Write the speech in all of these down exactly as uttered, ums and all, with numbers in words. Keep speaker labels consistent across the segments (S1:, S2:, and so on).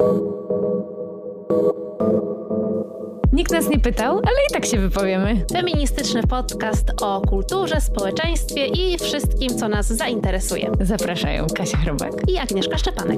S1: Nikt nas nie pytał, ale i tak się wypowiemy.
S2: Feministyczny podcast o kulturze, społeczeństwie i wszystkim, co nas zainteresuje.
S1: Zapraszają Kasia Chrobak
S2: i Agnieszka Szczepanek.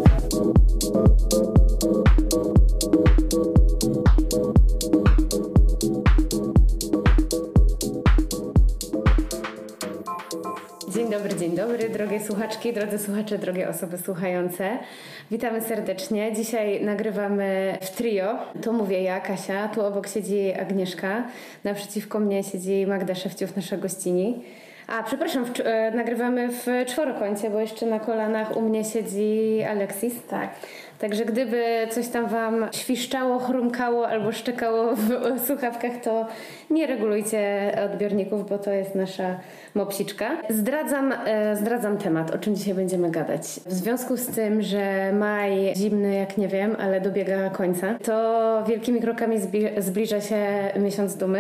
S3: Dzień dobry, dzień dobry, drogie słuchaczki, drodzy słuchacze, drogie osoby słuchające. Witamy serdecznie. Dzisiaj nagrywamy w trio. Tu mówię ja, Kasia, tu obok siedzi Agnieszka, naprzeciwko mnie siedzi Magda Szewciów, nasza gościni. A, przepraszam, w, e, nagrywamy w czworokącie, bo jeszcze na kolanach u mnie siedzi Aleksis.
S2: Tak.
S3: Także gdyby coś tam wam świszczało, chrumkało albo szczekało w słuchawkach, to nie regulujcie odbiorników, bo to jest nasza mopsiczka. Zdradzam, e, zdradzam temat, o czym dzisiaj będziemy gadać. W związku z tym, że maj zimny jak nie wiem, ale dobiega końca, to wielkimi krokami zbi- zbliża się miesiąc dumy.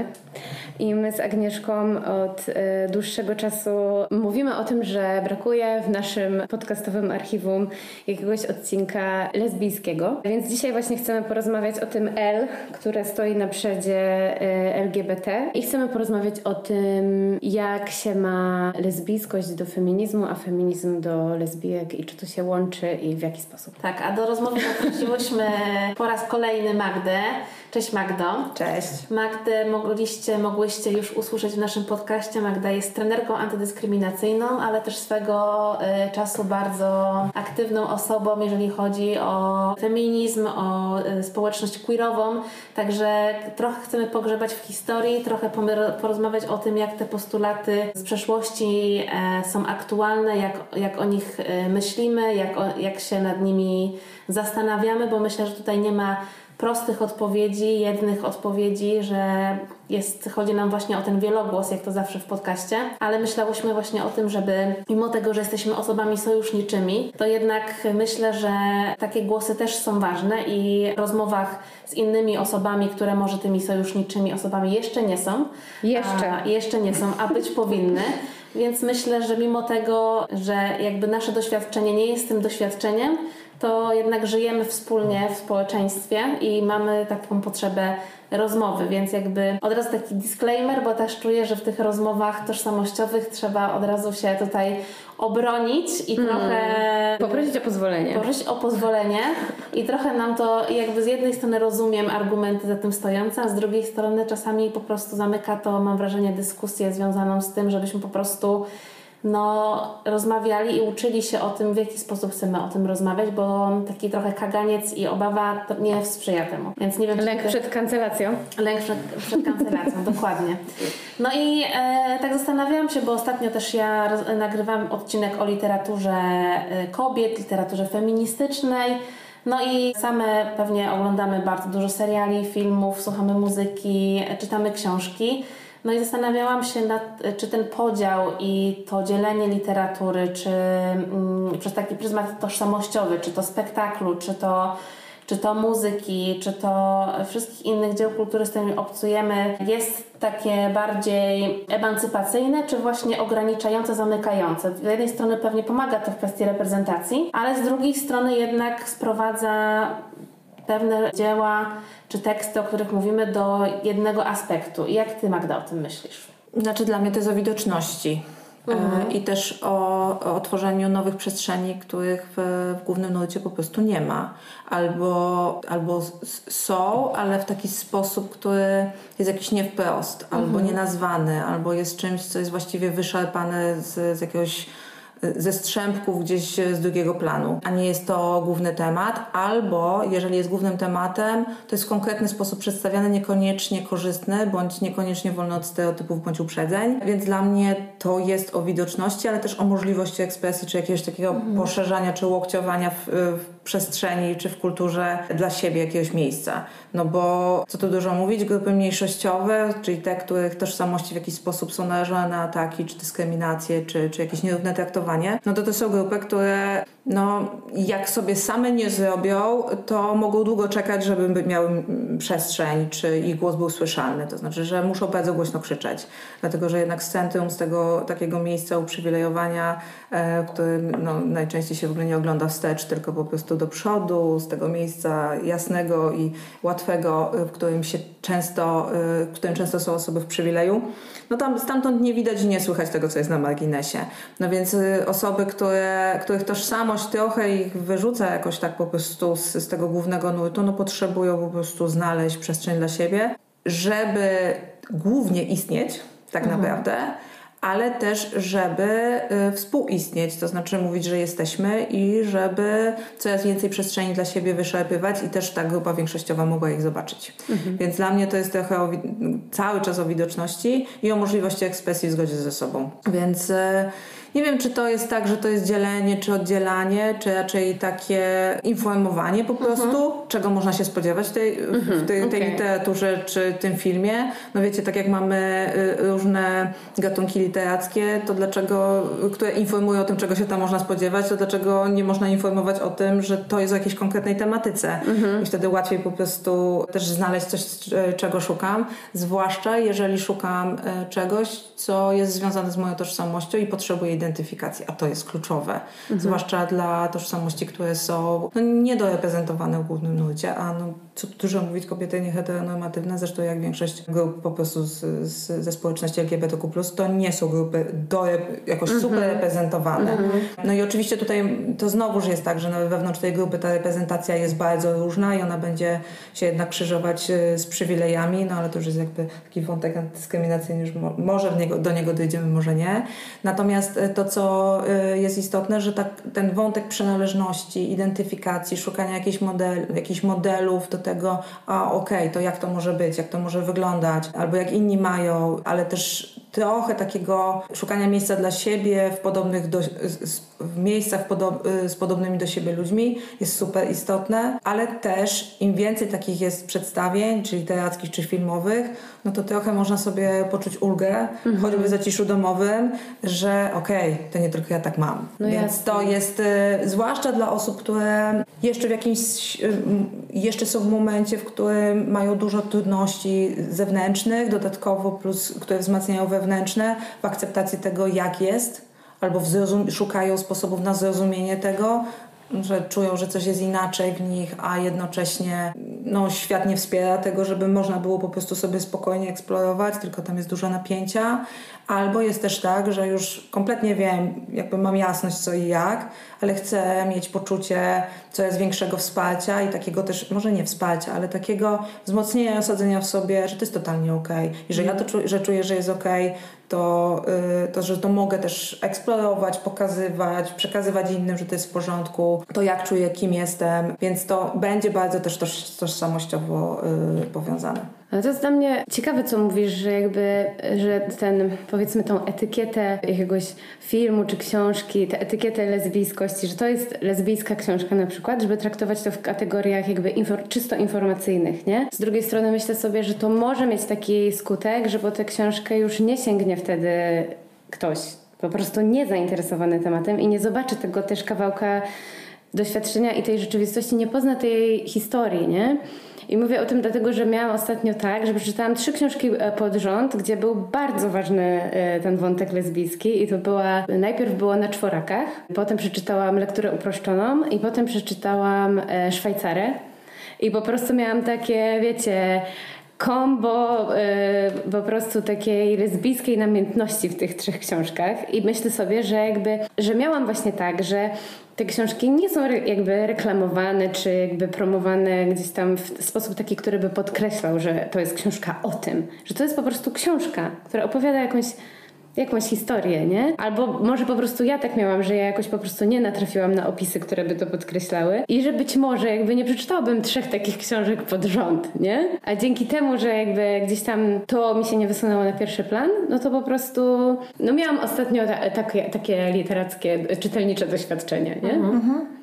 S3: I my z Agnieszką od e, dłuższego czasu mówimy o tym, że brakuje w naszym podcastowym archiwum jakiegoś odcinka lesbijskiego. Więc dzisiaj właśnie chcemy porozmawiać o tym L, które stoi na przodzie e, L G B T. I chcemy porozmawiać o tym, jak się ma lesbijskość do feminizmu, a feminizm do lesbijek i czy to się łączy i w jaki sposób.
S2: Tak, a do rozmowy zaprosiłyśmy po raz kolejny Magdę. Cześć Magdo.
S3: Cześć.
S2: Magdę mogliście, mogłyście już usłyszeć w naszym podcaście. Magda jest trenerką antydyskryminacyjną, ale też swego y, czasu bardzo aktywną osobą, jeżeli chodzi o feminizm, o y, społeczność queerową. Także trochę chcemy pogrzebać w historii, trochę porozmawiać o tym, jak te postulaty z przeszłości y, są aktualne, jak, jak o nich y, myślimy, jak, o, jak się nad nimi zastanawiamy, bo myślę, że tutaj nie ma prostych odpowiedzi, jednych odpowiedzi, że jest, chodzi nam właśnie o ten wielogłos, jak to zawsze w podcaście, ale myślałyśmy właśnie o tym, żeby mimo tego, że jesteśmy osobami sojuszniczymi, to jednak myślę, że takie głosy też są ważne i w rozmowach z innymi osobami, które może tymi sojuszniczymi osobami jeszcze nie są,
S3: Jeszcze.
S2: A, jeszcze nie są, a być powinny. Więc myślę, że mimo tego, że jakby nasze doświadczenie nie jest tym doświadczeniem, to jednak żyjemy wspólnie w społeczeństwie i mamy taką potrzebę rozmowy, więc jakby od razu taki disclaimer, bo też czuję, że w tych rozmowach tożsamościowych trzeba od razu się tutaj obronić i mm. trochę
S3: poprosić o pozwolenie.
S2: Poprosić o pozwolenie i trochę nam to jakby z jednej strony rozumiem argumenty za tym stojące, a z drugiej strony czasami po prostu zamyka to, mam wrażenie, dyskusję związaną z tym, żebyśmy po prostu no, rozmawiali i uczyli się o tym, w jaki sposób chcemy o tym rozmawiać, bo taki trochę kaganiec i obawa to nie sprzyja temu. Więc nie wiem,
S3: Lęk ty... przed kancelacją.
S2: Lęk przed, przed kancelacją, dokładnie. No i e, tak zastanawiałam się, bo ostatnio też ja roz, nagrywam odcinek o literaturze e, kobiet, literaturze feministycznej. No i same pewnie oglądamy bardzo dużo seriali, filmów, słuchamy muzyki, czytamy książki. No i zastanawiałam się, nad, czy ten podział i to dzielenie literatury, czy mm, przez taki pryzmat tożsamościowy, czy to spektaklu, czy to, czy to muzyki, czy to wszystkich innych dzieł kultury, z którymi obcujemy, jest takie bardziej emancypacyjne, czy właśnie ograniczające, zamykające. Z jednej strony pewnie pomaga to w kwestii reprezentacji, ale z drugiej strony jednak sprowadza pewne dzieła czy teksty, o których mówimy, do jednego aspektu. I jak ty, Magda, o tym myślisz?
S4: Znaczy dla mnie to jest o widoczności mhm. i też o, o tworzeniu nowych przestrzeni, których w, w głównym nurcie po prostu nie ma. Albo, albo są, ale w taki sposób, który jest jakiś nie wprost, mhm. albo nienazwany, albo jest czymś, co jest właściwie wyszarpane z, z jakiegoś ze strzępków gdzieś z drugiego planu, a nie jest to główny temat, albo jeżeli jest głównym tematem, to jest w konkretny sposób przedstawiany, niekoniecznie korzystny, bądź niekoniecznie wolny od stereotypów bądź uprzedzeń, więc dla mnie to jest o widoczności, ale też o możliwości ekspresji, czy jakiegoś takiego mhm. poszerzania, czy łokciowania w, w przestrzeni, czy w kulturze dla siebie jakiegoś miejsca. No bo co tu dużo mówić, grupy mniejszościowe, czyli te, których tożsamości w jakiś sposób są narażone na ataki, czy dyskryminację, czy, czy jakieś nierówne traktowanie, no to to są grupy, które no jak sobie same nie zrobią, to mogą długo czekać, żeby miały przestrzeń, czy ich głos był słyszalny. To znaczy, że muszą bardzo głośno krzyczeć. Dlatego, że jednak z centrum, z tego takiego miejsca uprzywilejowania, e, w którym no, najczęściej się w ogóle nie ogląda wstecz, tylko po prostu do przodu, z tego miejsca jasnego i łatwego, w którym się często, w którym często są osoby w przywileju, no tam stamtąd nie widać i nie słychać tego, co jest na marginesie. No więc osoby, które, których tożsamość trochę ich wyrzuca jakoś tak po prostu z, z tego głównego nurtu, no potrzebują po prostu znaleźć przestrzeń dla siebie, żeby głównie istnieć tak mhm. naprawdę, ale też, żeby y, współistnieć, to znaczy mówić, że jesteśmy i żeby coraz więcej przestrzeni dla siebie wyszarpywać i też ta grupa większościowa mogła ich zobaczyć. Mhm. Więc dla mnie to jest trochę o, cały czas o widoczności i o możliwości ekspresji w zgodzie ze sobą. Więc y, nie wiem, czy to jest tak, że to jest dzielenie, czy oddzielanie, czy raczej takie informowanie po prostu, mhm. czego można się spodziewać w tej, mhm. w tej, tej okay. literaturze, czy tym filmie. No wiecie, tak jak mamy y, różne gatunki literackie, to dlaczego, które informują o tym, czego się tam można spodziewać, to dlaczego nie można informować o tym, że to jest o jakiejś konkretnej tematyce. Mhm. I wtedy łatwiej po prostu też znaleźć coś, czego szukam, zwłaszcza jeżeli szukam y, czegoś, co jest związane z moją tożsamością i potrzebuję identyfikacji, a to jest kluczowe. Mhm. Zwłaszcza dla tożsamości, które są no, niedoreprezentowane w głównym nurcie, a no, co tu dużo mówić, kobiety nieheteronormatywne, zresztą jak większość grup po prostu z, z, ze społeczności L G B T Q plus, to nie są grupy do, jakoś mhm. super reprezentowane. Mhm. No i oczywiście tutaj to znowuż jest tak, że no, wewnątrz tej grupy ta reprezentacja jest bardzo różna i ona będzie się jednak krzyżować z przywilejami, no ale to już jest jakby taki wątek antydyskryminacyjny, już mo- może w niego, do niego dojdziemy, może nie. Natomiast to, co jest istotne, że tak, ten wątek przynależności, identyfikacji, szukania jakichś, model, jakichś modelów do tego, a okej, okay, to jak to może być, jak to może wyglądać, albo jak inni mają, ale też trochę takiego szukania miejsca dla siebie w podobnych do, w miejscach podob, z podobnymi do siebie ludźmi jest super istotne, ale też im więcej takich jest przedstawień, czy literackich, czy filmowych, no to trochę można sobie poczuć ulgę, mhm. choćby w zaciszu domowym, że okej, okay, to nie tylko ja tak mam. No Więc jasne. To jest, y, zwłaszcza dla osób, które jeszcze w jakimś, y, jeszcze są w momencie, w którym mają dużo trudności zewnętrznych, dodatkowo plus, które wzmacniają wewnętrzne w akceptacji tego, jak jest, albo w zrozum- szukają sposobów na zrozumienie tego, że czują, że coś jest inaczej w nich, a jednocześnie no, świat nie wspiera tego, żeby można było po prostu sobie spokojnie eksplorować, tylko tam jest dużo napięcia. Albo jest też tak, że już kompletnie wiem, jakby mam jasność co i jak, ale chcę mieć poczucie coraz większego wsparcia i takiego też, może nie wsparcia, ale takiego wzmocnienia i osadzenia w sobie, że to jest totalnie okej. I że ja to czu- że czuję, że jest okej, to, yy, to, że to mogę też eksplorować, pokazywać, przekazywać innym, że to jest w porządku, to jak czuję, kim jestem, więc to będzie bardzo też toż, tożsamościowo yy, powiązane.
S3: Ale to jest dla mnie ciekawe, co mówisz, że jakby, że ten, powiedzmy tą etykietę jakiegoś filmu czy książki, tę etykietę lesbijskości, że to jest lesbijska książka na przykład, żeby traktować to w kategoriach jakby infor- czysto informacyjnych, nie? Z drugiej strony myślę sobie, że to może mieć taki skutek, że po tę książkę już nie sięgnie wtedy ktoś po prostu niezainteresowany tematem i nie zobaczy tego też kawałka doświadczenia i tej rzeczywistości, nie pozna tej historii, nie? I mówię o tym dlatego, że miałam ostatnio tak, że przeczytałam trzy książki pod rząd, gdzie był bardzo ważny ten wątek lesbijski i to była, najpierw było Na czworakach, potem przeczytałam Lekturę uproszczoną i potem przeczytałam Szwajcarę i po prostu miałam takie, wiecie, kombo y, po prostu takiej lesbijskiej namiętności w tych trzech książkach i myślę sobie, że jakby, że miałam właśnie tak, że te książki nie są re, jakby reklamowane czy jakby promowane gdzieś tam w sposób taki, który by podkreślał, że to jest książka o tym, że to jest po prostu książka, która opowiada jakąś jakąś historię, nie? Albo może po prostu ja tak miałam, że ja jakoś po prostu nie natrafiłam na opisy, które by to podkreślały i że być może jakby nie przeczytałabym trzech takich książek pod rząd, nie? A dzięki temu, że jakby gdzieś tam to mi się nie wysunęło na pierwszy plan, no to po prostu no miałam ostatnio ta, takie, takie literackie, czytelnicze doświadczenie, nie?
S4: Mhm.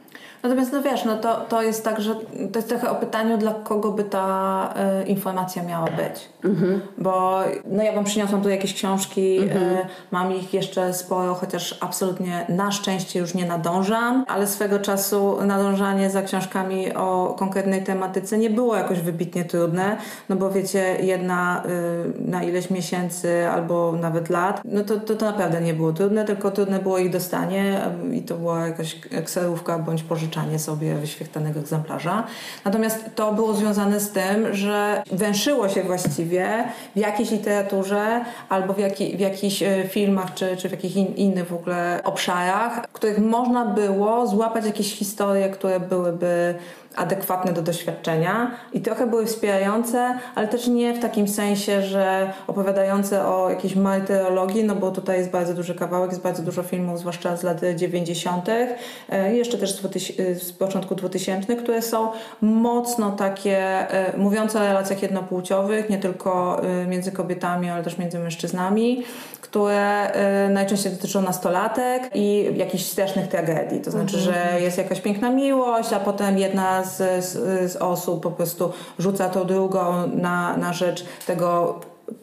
S4: Natomiast no wiesz, no to, to jest tak, że to jest trochę o pytaniu, dla kogo by ta y, informacja miała być. Mhm. Bo no ja wam przyniosłam tu jakieś książki, mhm. y, mam ich jeszcze sporo, chociaż absolutnie na szczęście już nie nadążam, ale swego czasu nadążanie za książkami o konkretnej tematyce nie było jakoś wybitnie trudne, no bo wiecie, jedna y, na ileś miesięcy albo nawet lat, no to, to, to naprawdę nie było trudne, tylko trudne było ich dostanie i to była jakaś ekselówka bądź pożyczanie sobie wyświetlanego egzemplarza. Natomiast to było związane z tym, że węszyło się właściwie w jakiejś literaturze albo w, jaki, w jakichś filmach czy, czy w jakichś in, innych w ogóle obszarach, w których można było złapać jakieś historie, które byłyby adekwatne do doświadczenia i trochę były wspierające, ale też nie w takim sensie, że opowiadające o jakiejś martyrologii, no bo tutaj jest bardzo duży kawałek, jest bardzo dużo filmów, zwłaszcza z lat dziewięćdziesiątych i jeszcze też z początku dwutysięcznych, które są mocno takie, mówiące o relacjach jednopłciowych, nie tylko między kobietami, ale też między mężczyznami, które najczęściej dotyczą nastolatek i jakichś strasznych tragedii. To znaczy, mhm. że jest jakaś piękna miłość, a potem jedna z, z, z osób po prostu rzuca tą drugą na, na rzecz tego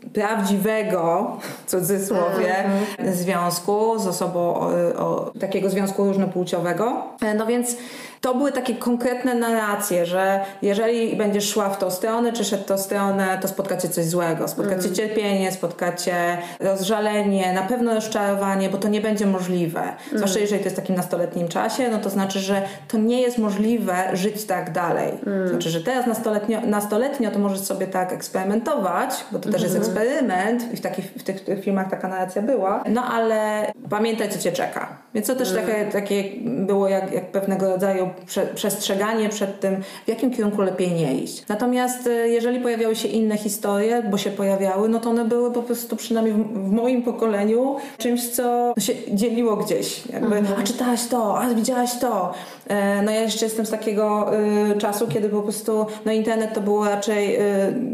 S4: prawdziwego, w cudzysłowie, mm-hmm. związku z osobą o, o, takiego związku różnopłciowego. No więc to były takie konkretne narracje, że jeżeli będziesz szła w tą stronę, czy szedł w tą stronę, to spotkacie coś złego. Spotkacie mm. cierpienie, spotkacie rozżalenie, na pewno rozczarowanie, bo to nie będzie możliwe. Mm. Zwłaszcza jeżeli to jest w takim nastoletnim czasie, no to znaczy, że to nie jest możliwe żyć tak dalej. Mm. Znaczy, że teraz nastoletnio, nastoletnio to możesz sobie tak eksperymentować, bo to też mm-hmm. jest eksperyment i w, takich, w tych, tych filmach taka narracja była, no ale pamiętaj, co cię czeka. Więc to też mm. takie, takie było jak, jak pewnego rodzaju Prze- przestrzeganie przed tym, w jakim kierunku lepiej nie iść. Natomiast jeżeli pojawiały się inne historie, bo się pojawiały, no to one były po prostu przynajmniej w, w moim pokoleniu czymś, co się dzieliło gdzieś. Jakby, mhm. a czytałaś to, a widziałaś to. E, no ja jeszcze jestem z takiego y, czasu, kiedy po prostu no internet to było raczej y,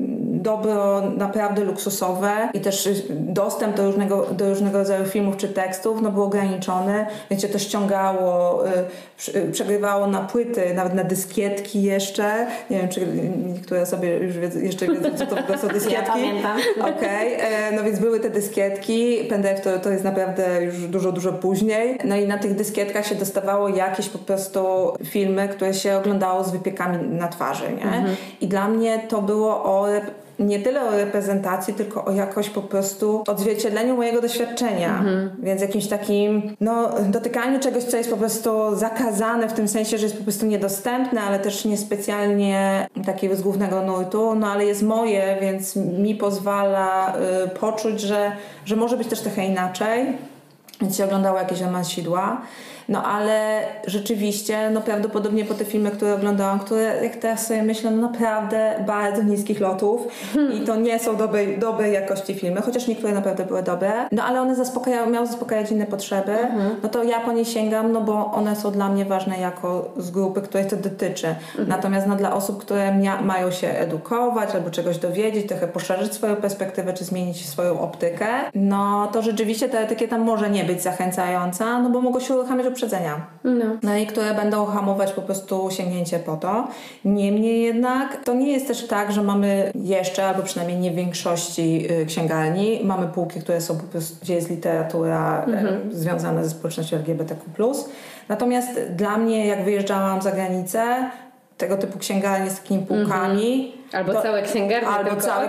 S4: dobro naprawdę luksusowe i też dostęp do różnego, do różnego rodzaju filmów czy tekstów no był ograniczony, więc się to ściągało, y, przegrywało na płyty, nawet na dyskietki jeszcze. Nie wiem, czy niektóre osoby już wiedzą, jeszcze wiedzą, co to w ogóle są dyskietki.
S2: Ja pamiętam.
S4: Okej, okay. No więc były te dyskietki. Pendrive to, to jest naprawdę już dużo, dużo później. No i na tych dyskietkach się dostawało jakieś po prostu filmy, które się oglądało z wypiekami na twarzy, nie? Mhm. I dla mnie to było o nie tyle o reprezentacji, tylko o jakoś po prostu odzwierciedleniu mojego doświadczenia. Mhm. Więc jakimś takim no, dotykaniu czegoś, co jest po prostu zakazane w tym sensie, że jest po prostu niedostępne, ale też niespecjalnie takiego z głównego nurtu, no ale jest moje, więc mi pozwala y, poczuć, że, że może być też trochę inaczej. Więc się oglądało jakieś Amansidła. No ale rzeczywiście, no prawdopodobnie po te filmy, które oglądałam, które jak teraz sobie myślę, no naprawdę bardzo niskich lotów hmm. i to nie są dobrej, dobrej jakości filmy, chociaż niektóre naprawdę były dobre, no ale one zaspokajają, miały zaspokajać inne potrzeby, hmm. no to ja po nie sięgam, no bo one są dla mnie ważne jako z grupy, której to dotyczy. Hmm. Natomiast no, dla osób, które mia- mają się edukować albo czegoś dowiedzieć, trochę poszerzyć swoją perspektywę, czy zmienić swoją optykę, no to rzeczywiście ta etykieta może nie być zachęcająca, no bo mogą się uruchamiać uprzedzenia. No. no i które będą hamować po prostu sięgnięcie po to. Niemniej jednak to nie jest też tak, że mamy jeszcze, albo przynajmniej nie w większości y, księgarni, mamy półki, które są po prostu, gdzie jest literatura mhm. y, związana ze społecznością L G B T Q plus. Natomiast dla mnie, jak wyjeżdżałam za granicę, tego typu księgarnie z takimi półkami.
S3: Mhm. Albo
S4: to,
S3: całe księgarnie.
S4: Albo całe,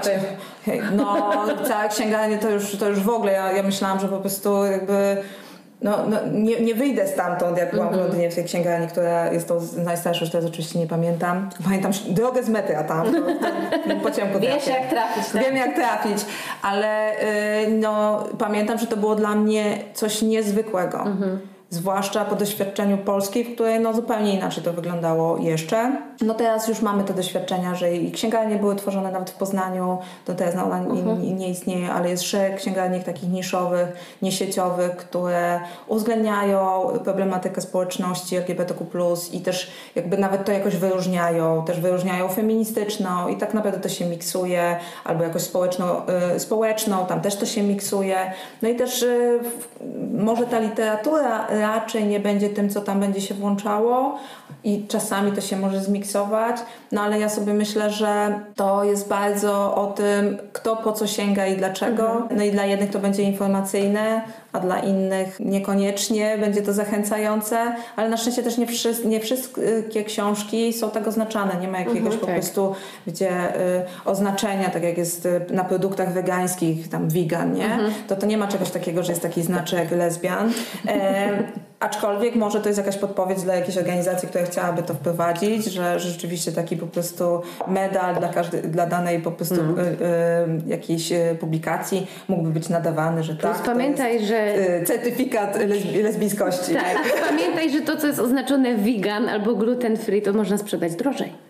S4: no, całe księgarnie to już, to już w ogóle. Ja, ja myślałam, że po prostu jakby No, no, nie, nie wyjdę stamtąd, jak byłam mm-hmm. w Londynie w tej księgarni, która jest tą najstarsza, już teraz oczywiście nie pamiętam. Pamiętam drogę z metra tam, to, to po ciemku
S2: Wiesz trafię. jak trafić, tak?
S4: Wiem jak trafić, ale yy, no, pamiętam, że to było dla mnie coś niezwykłego. Mm-hmm. Zwłaszcza po doświadczeniu Polski, w której no zupełnie inaczej to wyglądało jeszcze. No teraz już mamy te doświadczenia, że i księgarnie były tworzone nawet w Poznaniu, to teraz no, ona uh-huh. nie, nie istnieje, ale jest szereg księgarni takich niszowych, niesieciowych, które uwzględniają problematykę społeczności L G B T Q plus i też jakby nawet to jakoś wyróżniają, też wyróżniają feministyczną i tak naprawdę to się miksuje, albo jakoś społeczną, y, społeczną, tam też to się miksuje. No i też y, może ta literatura raczej nie będzie tym, co tam będzie się włączało i czasami to się może zmiksować, no ale ja sobie myślę, że to jest bardzo o tym, kto po co sięga i dlaczego. Mhm. No i dla jednych to będzie informacyjne, a dla innych niekoniecznie będzie to zachęcające, ale na szczęście też nie, wszy- nie wszystkie książki są tak oznaczane, nie ma jakiegoś mhm, po tak. prostu gdzie y, oznaczenia, tak jak jest y, na produktach wegańskich, tam vegan, nie? Mhm. To to nie ma czegoś takiego, że jest taki znaczek lesbian. E, aczkolwiek może to jest jakaś podpowiedź dla jakiejś organizacji, która chciałaby to wprowadzić, że, że rzeczywiście taki po prostu medal dla, każdej, dla danej po prostu mm. y, y, jakiejś publikacji mógłby być nadawany, że tak,
S3: pamiętaj,
S4: to jest
S3: że
S4: y, certyfikat lesbi- lesbijskości.
S3: Tak, a pamiętaj, że to, co jest oznaczone vegan albo gluten free, to można sprzedać drożej.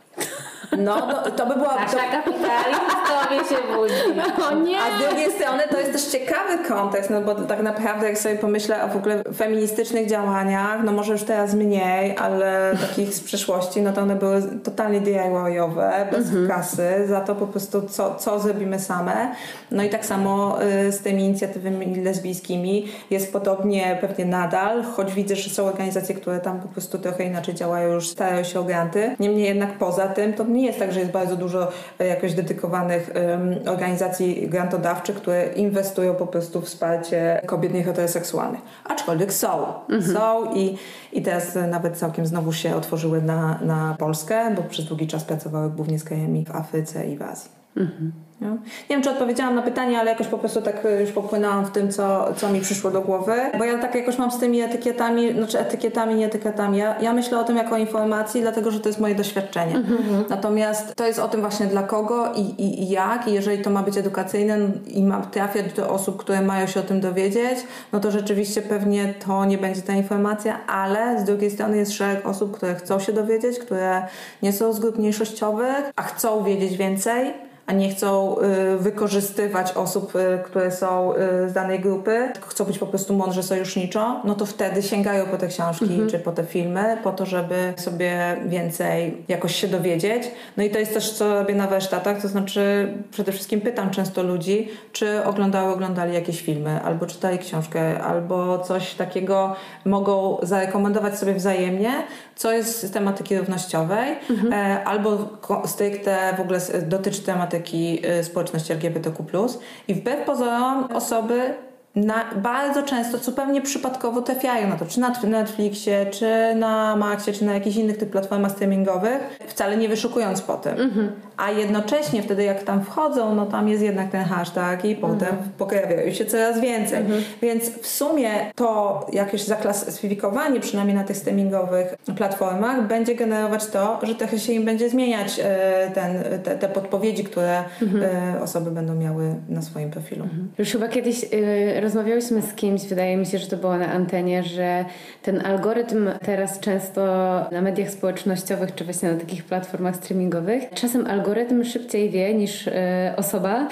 S4: No, to, to by była...
S2: Nasza
S4: To...
S2: kapitalizm w tobie się budzi.
S3: O nie!
S4: A z drugiej strony to jest też ciekawy kontekst, no bo tak naprawdę jak sobie pomyślę o w ogóle feministycznych działaniach, no może już teraz mniej, ale takich z przeszłości, no to one były totalnie D I Y-owe, bez mhm. kasy, za to po prostu co, co zrobimy same. No i tak samo y, z tymi inicjatywami lesbijskimi jest podobnie pewnie nadal, choć widzę, że są organizacje, które tam po prostu trochę inaczej działają, już starają się o granty. Niemniej jednak poza tym to nie jest tak, że jest bardzo dużo jakoś dedykowanych um, organizacji grantodawczych, które inwestują po prostu w wsparcie kobiet nieheteroseksualnych. Aczkolwiek są. Mhm. Są i, i teraz nawet całkiem znowu się otworzyły na, na Polskę, bo przez długi czas pracowały głównie z krajami w Afryce i w Azji. Mhm. Nie? nie wiem, czy odpowiedziałam na pytanie, ale jakoś po prostu tak już popłynęłam w tym, co, co mi przyszło do głowy. Bo ja tak jakoś mam z tymi etykietami, znaczy etykietami, nie etykietami. Ja, ja myślę o tym jako o informacji, dlatego, że to jest moje doświadczenie. Mm-hmm. Natomiast to jest o tym właśnie dla kogo i, i, i jak. I jeżeli to ma być edukacyjne i ma trafiać do osób, które mają się o tym dowiedzieć, no to rzeczywiście pewnie to nie będzie ta informacja, ale z drugiej strony jest szereg osób, które chcą się dowiedzieć, które nie są z grup mniejszościowych, a chcą wiedzieć więcej, a nie chcą y, wykorzystywać osób, y, które są y, z danej grupy, tylko chcą być po prostu mądrze sojuszniczo, no to wtedy sięgają po te książki mm-hmm. czy po te filmy, po to, żeby sobie więcej jakoś się dowiedzieć. No i to jest też, co robię na warsztatach, to znaczy przede wszystkim pytam często ludzi, czy oglądały, oglądali jakieś filmy, albo czytali książkę, albo coś takiego mogą zarekomendować sobie wzajemnie, co jest z tematyki równościowej, mm-hmm. e, albo stricte w ogóle dotyczy tematyki społeczności L G B T Q plus. I wbrew pozorom osoby na, bardzo często, zupełnie przypadkowo trafiają na to, czy na Netflixie, czy na Maxie, czy na jakichś innych tych platformach streamingowych, wcale nie wyszukując po tym. Mm-hmm. A jednocześnie wtedy jak tam wchodzą, no tam jest jednak ten hashtag i potem mm-hmm. pojawiają się coraz więcej. Mm-hmm. Więc w sumie to jakieś zaklasyfikowanie, przynajmniej na tych streamingowych platformach, będzie generować to, że trochę się im będzie zmieniać e, ten, te, te podpowiedzi, które mm-hmm. e, osoby będą miały na swoim profilu.
S3: Mm-hmm. Już chyba kiedyś y, rozmawiałyśmy z kimś, wydaje mi się, że to było na antenie, że ten algorytm teraz często na mediach społecznościowych, czy właśnie na takich platformach streamingowych, czasem algorytm szybciej wie niż y, osoba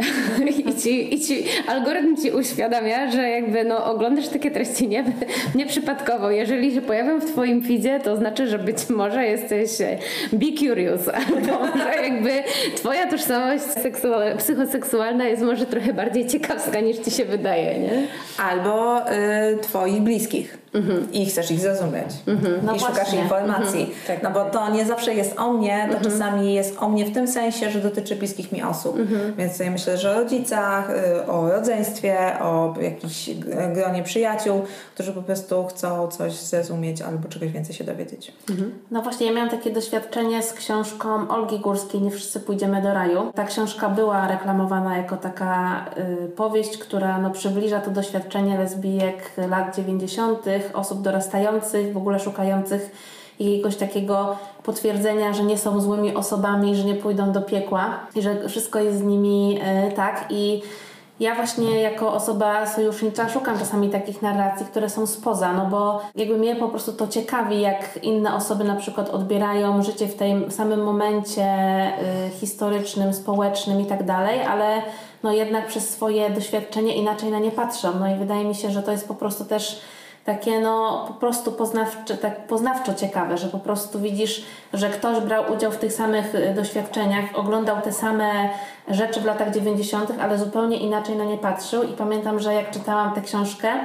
S3: I, ci, i ci algorytm ci uświadamia, że jakby no oglądasz takie treści nie, nieprzypadkowo. Jeżeli się pojawią w twoim feedzie, to znaczy, że być może jesteś be curious, albo że jakby twoja tożsamość seksual, psychoseksualna jest może trochę bardziej ciekawska niż ci się wydaje, nie?
S4: Albo y, twoich bliskich. Mhm. I chcesz ich zrozumieć. Mhm.
S2: No
S4: I
S2: właśnie.
S4: szukasz informacji. Mhm. Tak. No bo to nie zawsze jest o mnie, to mhm. czasami jest o mnie w tym sensie, że dotyczy bliskich mi osób. Mhm. Więc ja myślę, że o rodzicach, o rodzeństwie, o jakimś gronie przyjaciół, którzy po prostu chcą coś zrozumieć albo czegoś więcej się dowiedzieć.
S2: Mhm. No właśnie, ja miałam takie doświadczenie z książką Olgi Górskiej Nie wszyscy pójdziemy do raju. Ta książka była reklamowana jako taka y, powieść, która no, przybliża to doświadczenie lesbijek lat dziewięćdziesiątych, osób dorastających, w ogóle szukających jakiegoś takiego potwierdzenia, że nie są złymi osobami, że nie pójdą do piekła i że wszystko jest z nimi y, tak. I ja właśnie jako osoba sojusznicza szukam czasami takich narracji, które są spoza, no bo jakby mnie po prostu to ciekawi, jak inne osoby na przykład odbierają życie w tym samym momencie y, historycznym, społecznym i tak dalej, ale no jednak przez swoje doświadczenie inaczej na nie patrzą. No i wydaje mi się, że to jest po prostu też takie no po prostu poznawcze, tak poznawczo ciekawe, że po prostu widzisz, że ktoś brał udział w tych samych doświadczeniach, oglądał te same rzeczy w latach dziewięćdziesiątych, ale zupełnie inaczej na nie patrzył i pamiętam, że jak czytałam tę książkę,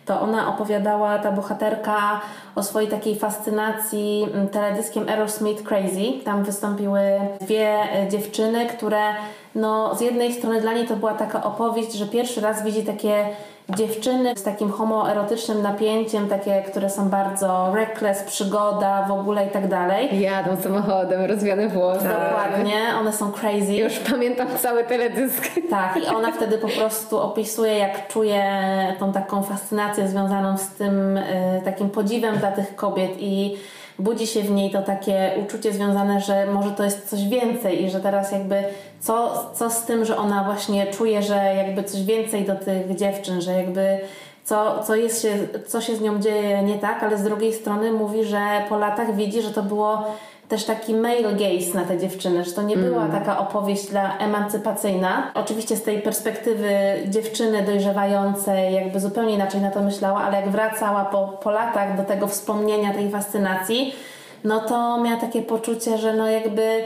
S2: to ona opowiadała, ta bohaterka, o swojej takiej fascynacji teledyskiem Aerosmith Crazy. Tam wystąpiły dwie dziewczyny, które no z jednej strony dla niej to była taka opowieść, że pierwszy raz widzi takie dziewczyny z takim homoerotycznym napięciem, takie, które są bardzo reckless, przygoda w ogóle i tak dalej.
S3: Jadą samochodem, rozwiane włosy.
S2: Dokładnie, one są crazy.
S3: Już pamiętam cały teledysk.
S2: Tak, i ona wtedy po prostu opisuje, jak czuje tą taką fascynację związaną z tym y, takim podziwem dla tych kobiet i budzi się w niej to takie uczucie związane, że może to jest coś więcej i że teraz jakby co, co z tym, że ona właśnie czuje, że jakby coś więcej do tych dziewczyn, że jakby co, co, jest się, co się z nią dzieje nie tak, ale z drugiej strony mówi, że po latach widzi, że to było też taki male gaze na te dziewczyny, że to nie była
S3: Mm.
S2: taka opowieść dla emancypacyjna. Oczywiście z tej perspektywy dziewczyny dojrzewającej jakby zupełnie inaczej na to myślała, ale jak wracała po, po latach do tego wspomnienia tej fascynacji, no to miała takie poczucie, że no jakby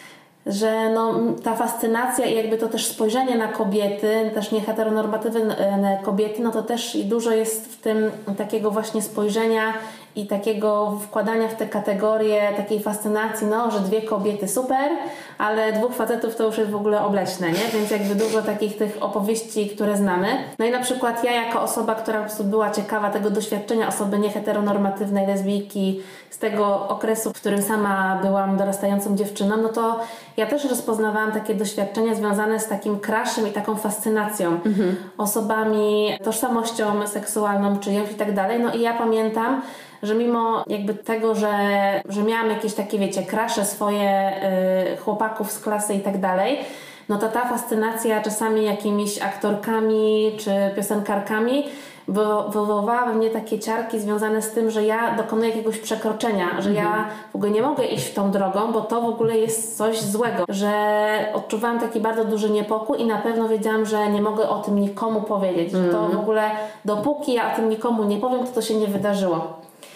S2: że no, ta fascynacja i jakby to też spojrzenie na kobiety, też nie heteronormatywne kobiety, no to też i dużo jest w tym takiego właśnie spojrzenia i takiego wkładania w te kategorie takiej fascynacji, no, że dwie kobiety super, ale dwóch facetów to już jest w ogóle obleśne, nie? Więc jakby dużo takich tych opowieści, które znamy. No i na przykład ja jako osoba, która po prostu była ciekawa tego doświadczenia osoby nieheteronormatywnej, lesbijki, z tego okresu, w którym sama byłam dorastającą dziewczyną, no to ja też rozpoznawałam takie doświadczenia związane z takim crushem i taką fascynacją mhm. osobami, tożsamością seksualną czyjąś i tak dalej. No i ja pamiętam, że mimo jakby tego, że, że miałam jakieś takie, wiecie, crusze swoje y, chłopaków z klasy i tak dalej, no to ta fascynacja czasami jakimiś aktorkami czy piosenkarkami wywoływała we mnie takie ciarki związane z tym, że ja dokonuję jakiegoś przekroczenia, że mhm. ja w ogóle nie mogę iść tą drogą, bo to w ogóle jest coś złego, że odczuwałam taki bardzo duży niepokój i na pewno wiedziałam, że nie mogę o tym nikomu powiedzieć, mhm. że to w ogóle dopóki ja o tym nikomu nie powiem, to to się nie wydarzyło.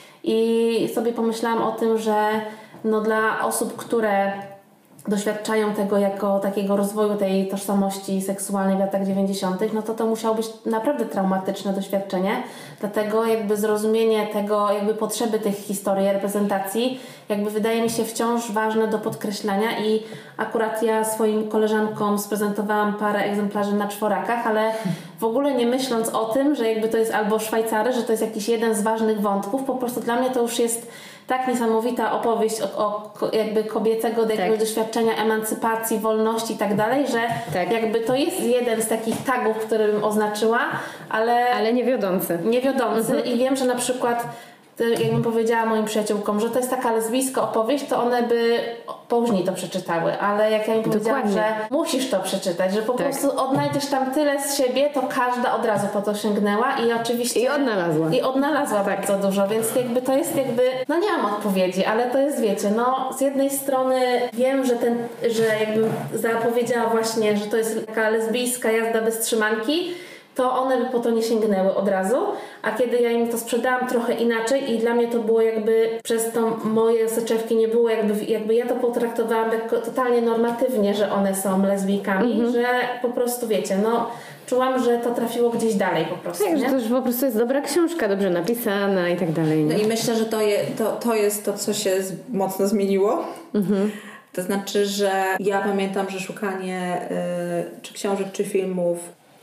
S2: I sobie pomyślałam o tym, że no dla osób, które doświadczają tego jako takiego rozwoju tej tożsamości seksualnej w latach dziewięćdziesiątych, no to to musiało być naprawdę traumatyczne doświadczenie. Dlatego jakby zrozumienie tego, jakby potrzeby tych historii, reprezentacji, jakby wydaje mi się wciąż ważne do podkreślania i akurat ja swoim koleżankom sprezentowałam parę egzemplarzy na czworakach, ale w ogóle nie myśląc o tym, że jakby to jest albo Szwajcary, że to jest jakiś jeden z ważnych wątków, po prostu dla mnie to już jest tak niesamowita opowieść o, o jakby kobiecego jakby tak. doświadczenia, emancypacji, wolności i tak dalej, że tak. jakby to jest jeden z takich tagów, który bym oznaczyła, ale...
S3: Ale nie wiodący.
S2: Nie wiodący mhm. i wiem, że na przykład jakbym powiedziała moim przyjaciółkom, że to jest taka lesbijska opowieść, to one by później to przeczytały, ale jak ja im powiedziałam, Dokładnie. że musisz to przeczytać, że po tak. prostu odnajdziesz tam tyle z siebie, to każda od razu po to sięgnęła i oczywiście...
S3: I odnalazła.
S2: I odnalazła tak. bardzo dużo, więc jakby to jest jakby... No nie mam odpowiedzi, ale to jest, wiecie, no z jednej strony wiem, że ten, że jakbym zapowiedziała właśnie, że to jest taka lesbijska jazda bez trzymanki, to one by po to nie sięgnęły od razu, a kiedy ja im to sprzedałam trochę inaczej i dla mnie to było jakby przez to moje soczewki nie było jakby, jakby ja to potraktowałam jako totalnie normatywnie, że one są lesbijkami, mhm. że po prostu wiecie, no czułam, że to trafiło gdzieś dalej po prostu.
S3: Tak,
S2: nie?
S3: że to już po prostu jest dobra książka, dobrze napisana i tak dalej. Nie?
S4: No i myślę, że to, je, to, to jest to, co się z, mocno zmieniło. Mhm. To znaczy, że ja pamiętam, że szukanie y, czy książek, czy filmów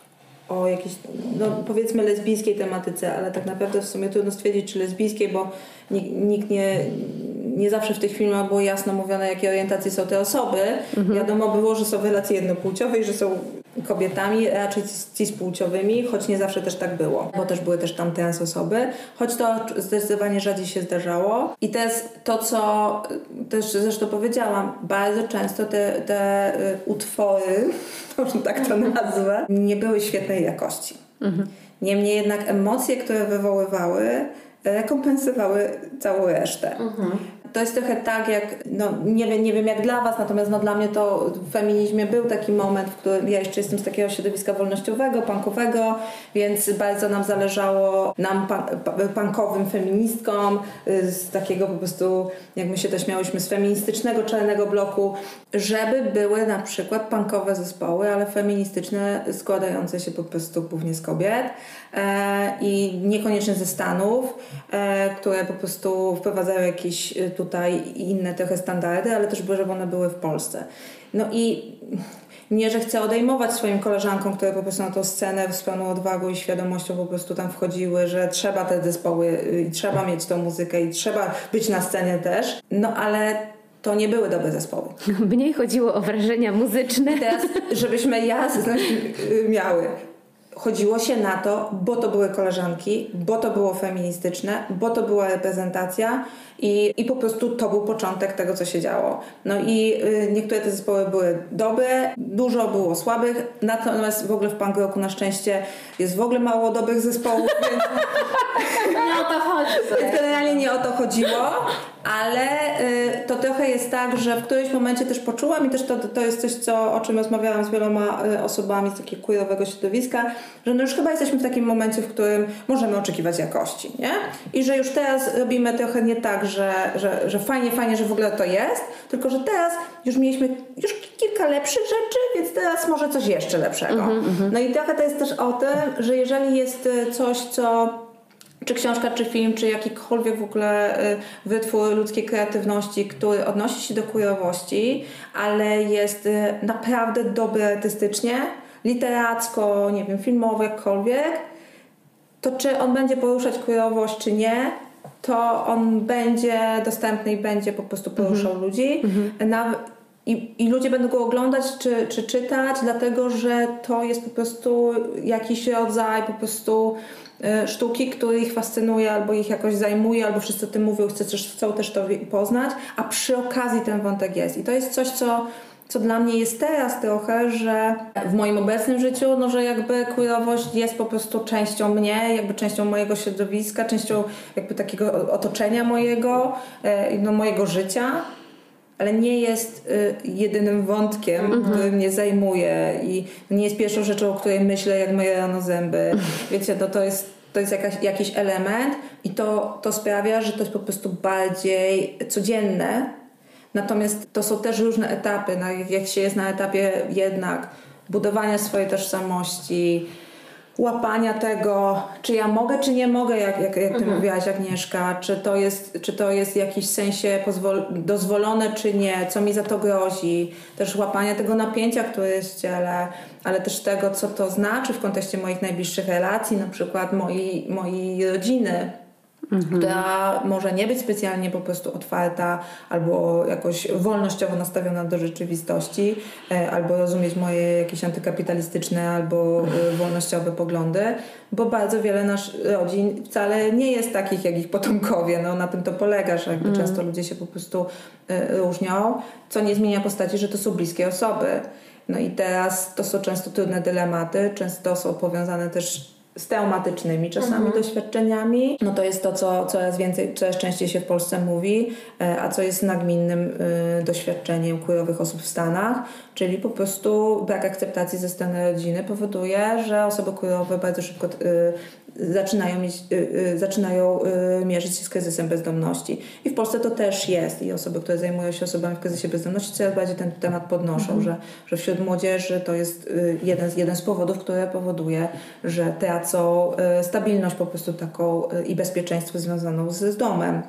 S4: o jakiejś, no powiedzmy lesbijskiej tematyce, ale tak naprawdę w sumie trudno stwierdzić, czy lesbijskiej, bo nikt, nikt nie, nie zawsze w tych filmach było jasno mówione, jakie orientacje są te osoby. Mhm. Wiadomo było, że są relacje jednopłciowe i że są kobietami, raczej cispłciowymi, choć nie zawsze też tak było, bo też były też tam trans osoby, choć to zdecydowanie rzadziej się zdarzało. I to jest to, co też zresztą powiedziałam, bardzo często te, te utwory, może tak to nazwę, nie były świetnej jakości. Mhm. Niemniej jednak emocje, które wywoływały, rekompensowały całą resztę. Mhm. to jest trochę tak jak, no nie wiem, nie wiem jak dla was, natomiast no dla mnie to w feminizmie był taki moment, w którym ja jeszcze jestem z takiego środowiska wolnościowego, punkowego, więc bardzo nam zależało, nam punkowym feministkom, z takiego po prostu, jak my się to śmiałyśmy, z feministycznego czarnego bloku, żeby były na przykład punkowe zespoły, ale feministyczne, składające się po prostu głównie z kobiet e, i niekoniecznie ze Stanów, e, które po prostu wprowadzają jakieś tutaj inne trochę standardy, ale też żeby one były w Polsce. No i nie, że chcę odejmować swoim koleżankom, które po prostu na tą scenę z pełną odwagą i świadomością po prostu tam wchodziły, że trzeba te zespoły i trzeba mieć tą muzykę i trzeba być na scenie też, no ale to nie były dobre zespoły.
S3: Mniej chodziło o wrażenia muzyczne.
S4: I teraz, żebyśmy jasność miały. Chodziło się na to, bo to były koleżanki, bo to było feministyczne, bo to była reprezentacja i, i po prostu to był początek tego, co się działo. No i y, niektóre te zespoły były dobre, dużo było słabych, natomiast w ogóle w punk rocku na szczęście jest w ogóle mało dobrych zespołów, więc
S2: Nie o to chodzi.
S4: więc generalnie nie o to chodziło, ale y, to trochę jest tak, że w którymś momencie też poczułam i też to, to jest coś, co, o czym rozmawiałam z wieloma y, osobami z takiego queerowego środowiska, że no już chyba jesteśmy w takim momencie, w którym możemy oczekiwać jakości, nie? I że już teraz robimy trochę nie tak, że, że, że fajnie, fajnie, że w ogóle to jest, tylko że teraz już mieliśmy już kilka lepszych rzeczy, więc teraz może coś jeszcze lepszego. Mm-hmm. No i trochę to jest też o tym, że jeżeli jest coś, co czy książka, czy film, czy jakikolwiek w ogóle wytwór ludzkiej kreatywności, który odnosi się do queerowości, ale jest naprawdę dobry artystycznie, literacko, nie wiem, filmowo, jakkolwiek, to czy on będzie poruszać queerowość, czy nie, to on będzie dostępny i będzie po prostu poruszał mm-hmm. ludzi. Mm-hmm. Na, i, I ludzie będą go oglądać czy, czy czytać, dlatego że to jest po prostu jakiś rodzaj po prostu sztuki, który ich fascynuje albo ich jakoś zajmuje, albo wszyscy o tym mówią, chcą też, chcą też to poznać, a przy okazji ten wątek jest. I to jest coś, co, co dla mnie jest teraz trochę, że w moim obecnym życiu, no że jakby queerowość jest po prostu częścią mnie, jakby częścią mojego środowiska, częścią jakby takiego otoczenia mojego, no mojego życia, ale nie jest y, jedynym wątkiem, mm-hmm. który mnie zajmuje i nie jest pierwszą rzeczą, o której myślę, jak myję rano zęby. Wiecie, to, to jest, to jest jakaś, jakiś element i to, to sprawia, że to jest po prostu bardziej codzienne. Natomiast to są też różne etapy. No, jak się jest na etapie jednak budowania swojej tożsamości, łapania tego, czy ja mogę, czy nie mogę, jak, jak, jak ty mhm. mówiłaś, Agnieszka, czy to jest, czy to jest w jakimś sensie pozwol- dozwolone, czy nie, co mi za to grozi, też łapania tego napięcia, które jest w ciele, ale też tego, co to znaczy w kontekście moich najbliższych relacji, na przykład mojej, mojej rodziny, mhm. która może nie być specjalnie po prostu otwarta albo jakoś wolnościowo nastawiona do rzeczywistości, albo rozumieć moje jakieś antykapitalistyczne albo wolnościowe poglądy, bo bardzo wiele naszych rodzin wcale nie jest takich jak ich potomkowie. No, na tym to polega, że jakby mhm. często ludzie się po prostu różnią, co nie zmienia postaci, że to są bliskie osoby. No i teraz to są często trudne dylematy, często są powiązane też z traumatycznymi czasami mhm. doświadczeniami. No to jest to, co coraz więcej, coraz częściej się w Polsce mówi, a co jest nagminnym y, doświadczeniem queerowych osób w Stanach, czyli po prostu brak akceptacji ze strony rodziny powoduje, że osoby queerowe bardzo szybko y, zaczynają, mieć, y, y, zaczynają y, mierzyć się z kryzysem bezdomności. I w Polsce to też jest i osoby, które zajmują się osobami w kryzysie bezdomności, coraz bardziej ten temat podnoszą, mhm. że, że wśród młodzieży to jest y, jeden, jeden z powodów, który powoduje, że tracą y, stabilność po prostu taką y, i bezpieczeństwo związaną z, z domem.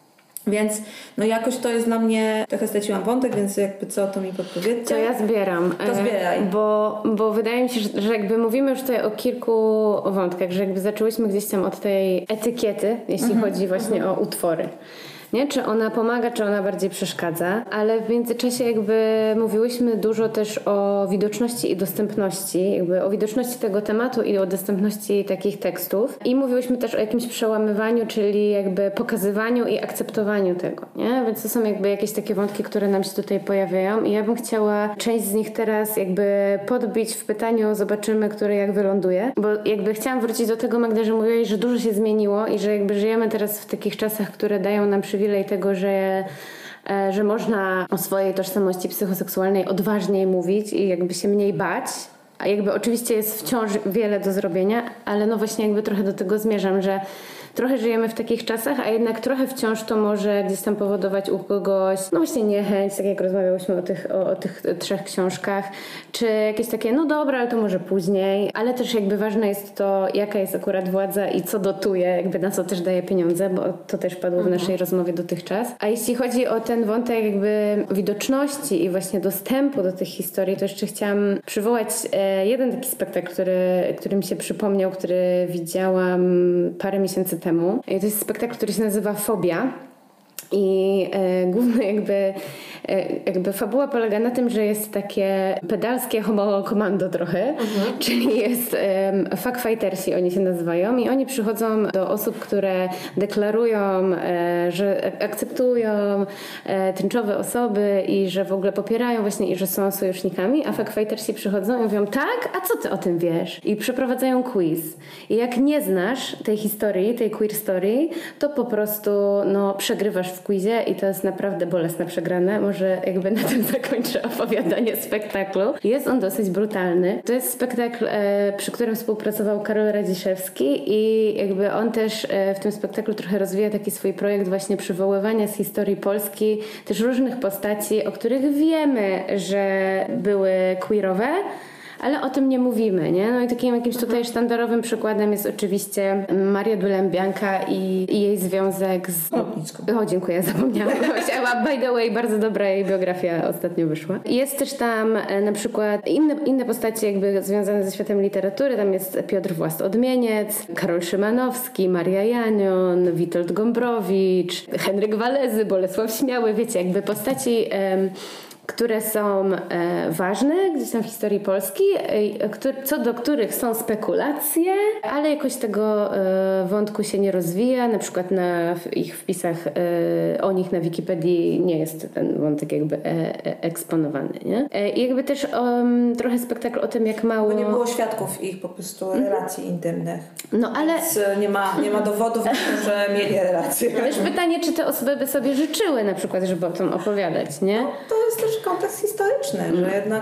S4: Więc no jakoś to jest dla mnie, trochę straciłam wątek, więc jakby co, to mi podpowiedzcie.
S3: To ja zbieram.
S4: To zbieraj.
S3: Bo, bo wydaje mi się, że, że jakby mówimy już tutaj o kilku wątkach, że jakby zaczęłyśmy gdzieś tam od tej etykiety, jeśli mhm. chodzi właśnie mhm. o utwory. Nie? Czy ona pomaga, czy ona bardziej przeszkadza, ale w międzyczasie jakby mówiłyśmy dużo też o widoczności i dostępności, jakby o widoczności tego tematu i o dostępności takich tekstów i mówiłyśmy też o jakimś przełamywaniu, czyli jakby pokazywaniu i akceptowaniu tego, nie? Więc to są jakby jakieś takie wątki, które nam się tutaj pojawiają i ja bym chciała część z nich teraz jakby podbić w pytaniu, zobaczymy, które jak wyląduje, bo jakby chciałam wrócić do tego, Magda, że mówiłaś, że dużo się zmieniło i że jakby żyjemy teraz w takich czasach, które dają nam przywilej przywilej tego, że że można o swojej tożsamości psychoseksualnej odważniej mówić i jakby się mniej bać. A jakby oczywiście jest wciąż wiele do zrobienia, ale no właśnie jakby trochę do tego zmierzam, że trochę żyjemy w takich czasach, a jednak trochę wciąż to może gdzieś tam powodować u kogoś, no właśnie niechęć, tak jak rozmawiałyśmy o tych, o, o tych trzech książkach, czy jakieś takie, no dobra, ale to może później, ale też jakby ważne jest to, jaka jest akurat władza i co dotuje, jakby na co też daje pieniądze, bo to też padło w naszej rozmowie dotychczas. A jeśli chodzi o ten wątek jakby widoczności i właśnie dostępu do tych historii, to jeszcze chciałam przywołać e, jeden taki spektakl, który, który mi się przypomniał, który widziałam parę miesięcy temu. Temu. To jest spektakl, który się nazywa Fobia i e, główny jakby, e, jakby fabuła polega na tym, że jest takie pedalskie homo komando trochę, mhm. czyli jest e, fuckfightersi oni się nazywają i oni przychodzą do osób, które deklarują, e, że akceptują e, tęczowe osoby i że w ogóle popierają właśnie i że są sojusznikami, a fuckfightersi przychodzą i mówią tak, a co ty o tym wiesz? I przeprowadzają quiz. I jak nie znasz tej historii, tej queer story, to po prostu no, przegrywasz w quizie i to jest naprawdę bolesne przegrane. Może jakby na tym zakończę opowiadanie spektaklu. Jest on dosyć brutalny. To jest spektakl, e, przy którym współpracował Karol Radziszewski i jakby on też e, w tym spektaklu trochę rozwija taki swój projekt właśnie przywoływania z historii Polski też różnych postaci, o których wiemy, że były queerowe, ale o tym nie mówimy, nie? No i takim jakimś tutaj sztandarowym przykładem jest oczywiście Maria Dulębianka i, i jej związek z...
S4: Lotnicką.
S3: O, dziękuję, zapomniałam. By the way, bardzo dobra jej biografia ostatnio wyszła. Jest też tam e, na przykład inne, inne postacie jakby związane ze światem literatury. Tam jest Piotr Włast-Odmieniec, Karol Szymanowski, Maria Janion, Witold Gombrowicz, Henryk Walezy, Bolesław Śmiały. Wiecie, jakby postaci... E, które są e, ważne gdzieś tam w historii Polski, e, który, co do których są spekulacje, ale jakoś tego e, wątku się nie rozwija. Na przykład na w ich wpisach e, o nich na Wikipedii nie jest ten wątek jakby e, e, eksponowany. Nie? E, I jakby też um, trochę spektakl o tym, jak mało...
S4: Bo nie było świadków ich po prostu relacji mm. intymnych.
S3: No ale...
S4: Więc nie ma, nie ma dowodów na to, że mieli relacje.
S3: Też pytanie, czy te osoby by sobie życzyły na przykład, żeby o tym opowiadać, nie?
S4: No, to jest też kontekst historyczny, mm. że jednak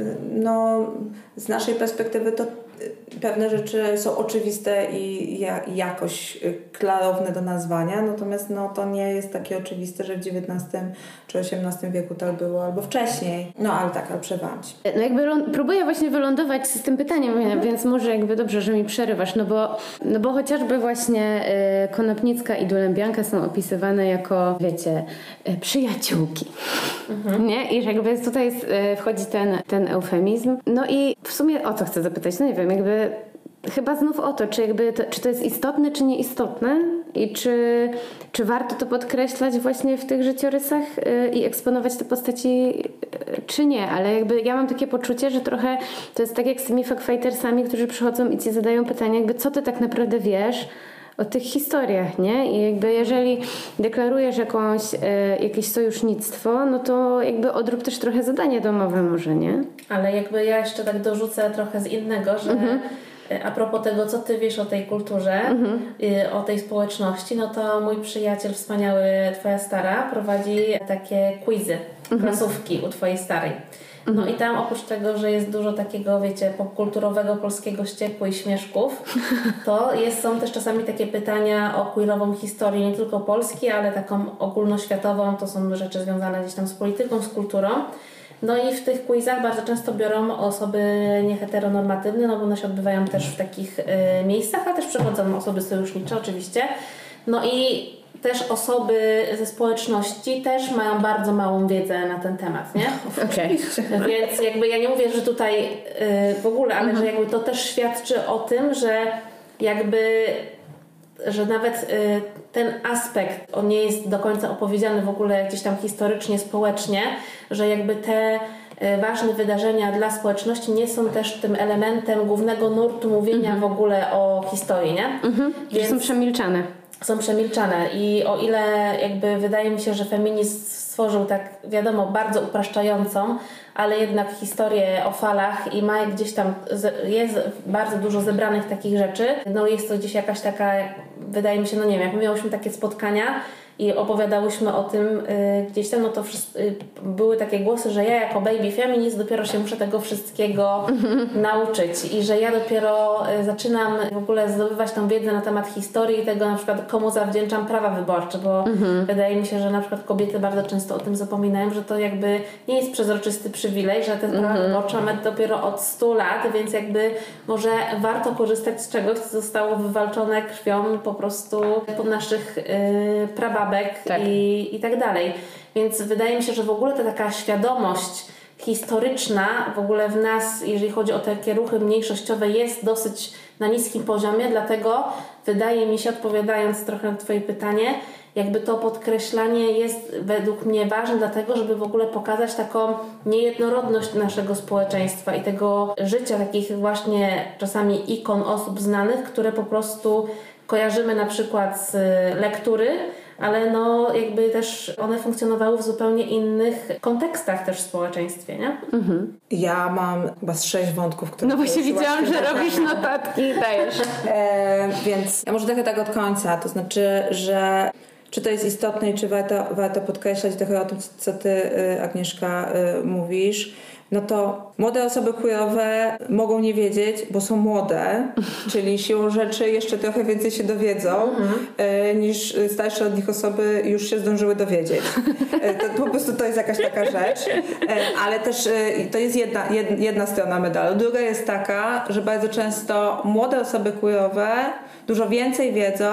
S4: no, z naszej perspektywy to pewne rzeczy są oczywiste i jakoś klarowne do nazwania, natomiast no, to nie jest takie oczywiste, że w dziewiętnastym czy osiemnastym wieku tak było, albo wcześniej. No ale tak, ale przerwałam ci.
S3: No jakby lą- próbuję właśnie wylądować z tym pytaniem, mhm. więc może jakby dobrze, że mi przerywasz, no bo, no bo chociażby właśnie y, Konopnicka i Dulębianka są opisywane jako, wiecie, y, przyjaciółki. Mhm. Nie? I że jakby tutaj jest, y, wchodzi ten, ten eufemizm. No i w sumie o co chcę zapytać? No nie wiem, jakby chyba znów o to, czy, jakby to, czy to jest istotne, czy nieistotne i czy, czy warto to podkreślać właśnie w tych życiorysach yy, i eksponować te postaci, yy, czy nie. Ale jakby ja mam takie poczucie, że trochę to jest tak jak z tymi fuckfightersami, którzy przychodzą i ci zadają pytanie, jakby co ty tak naprawdę wiesz o tych historiach, nie? I jakby jeżeli deklarujesz jakąś, e, jakieś sojusznictwo, no to jakby odrób też trochę zadanie domowe może, nie?
S2: Ale jakby ja jeszcze tak dorzucę trochę z innego, że mhm. a propos tego, co ty wiesz o tej kulturze, mhm. o tej społeczności, no to mój przyjaciel wspaniały, twoja stara, prowadzi takie quizy, mhm. klasówki u twojej starej. No i tam oprócz tego, że jest dużo takiego, wiecie, popkulturowego polskiego ścieku i śmieszków, to jest, są też czasami takie pytania o queerową historię, nie tylko Polski, ale taką ogólnoświatową, to są rzeczy związane gdzieś tam z polityką, z kulturą. No i w tych quizach bardzo często biorą osoby nieheteronormatywne, no bo one się odbywają też w takich y, miejscach, a też przychodzą osoby sojusznicze oczywiście. No i też osoby ze społeczności też mają bardzo małą wiedzę na ten temat, nie?
S3: Okay.
S2: Więc jakby ja nie mówię, że tutaj y, w ogóle, ale mhm. że jakby to też świadczy o tym, że jakby że nawet y, ten aspekt, on nie jest do końca opowiedziany w ogóle gdzieś tam historycznie, społecznie, że jakby te y, ważne wydarzenia dla społeczności nie są też tym elementem głównego nurtu mówienia mhm. w ogóle o historii, nie?
S3: Mhm. Więc są przemilczane.
S2: Są przemilczane i o ile jakby wydaje mi się, że feminizm stworzył tak wiadomo bardzo upraszczającą, ale jednak historię o falach i ma gdzieś tam, jest bardzo dużo zebranych takich rzeczy, no jest to gdzieś jakaś taka, wydaje mi się, no nie wiem, jak my miałyśmy takie spotkania i opowiadałyśmy o tym y, gdzieś tam, no to wszyscy, y, były takie głosy, że ja jako baby feminist dopiero się muszę tego wszystkiego nauczyć i że ja dopiero y, zaczynam w ogóle zdobywać tą wiedzę na temat historii i tego na przykład komu zawdzięczam prawa wyborcze, bo wydaje mi się, że na przykład kobiety bardzo często o tym zapominają, że to jakby nie jest przezroczysty przywilej, że te prawa wyborcze mamy dopiero od stu lat, więc jakby może warto korzystać z czegoś, co zostało wywalczone krwią po prostu pod naszych y, prababek
S3: tak.
S2: i, i tak dalej. Więc wydaje mi się, że w ogóle ta taka świadomość historyczna w ogóle w nas, jeżeli chodzi o takie ruchy mniejszościowe, jest dosyć na niskim poziomie, dlatego wydaje mi się, odpowiadając trochę na Twoje pytanie, jakby to podkreślanie jest według mnie ważne dlatego, żeby w ogóle pokazać taką niejednorodność naszego społeczeństwa i tego życia takich właśnie czasami ikon osób znanych, które po prostu kojarzymy na przykład z lektury, ale no jakby też one funkcjonowały w zupełnie innych kontekstach też w społeczeństwie, nie?
S4: Mhm. Ja mam chyba z sześć wątków, które...
S3: No właśnie widziałam, że robisz notatki i dajesz.
S4: E, więc ja może trochę tak od końca, to znaczy, że czy to jest istotne i czy warto, warto podkreślać trochę o tym, co ty, Agnieszka, mówisz, no to młode osoby queerowe mogą nie wiedzieć, bo są młode, czyli siłą rzeczy jeszcze trochę więcej się dowiedzą, mm-hmm. niż starsze od nich osoby już się zdążyły dowiedzieć. To po prostu to jest jakaś taka rzecz, ale też to jest jedna, jedna strona medalu. Druga jest taka, że bardzo często młode osoby queerowe dużo więcej wiedzą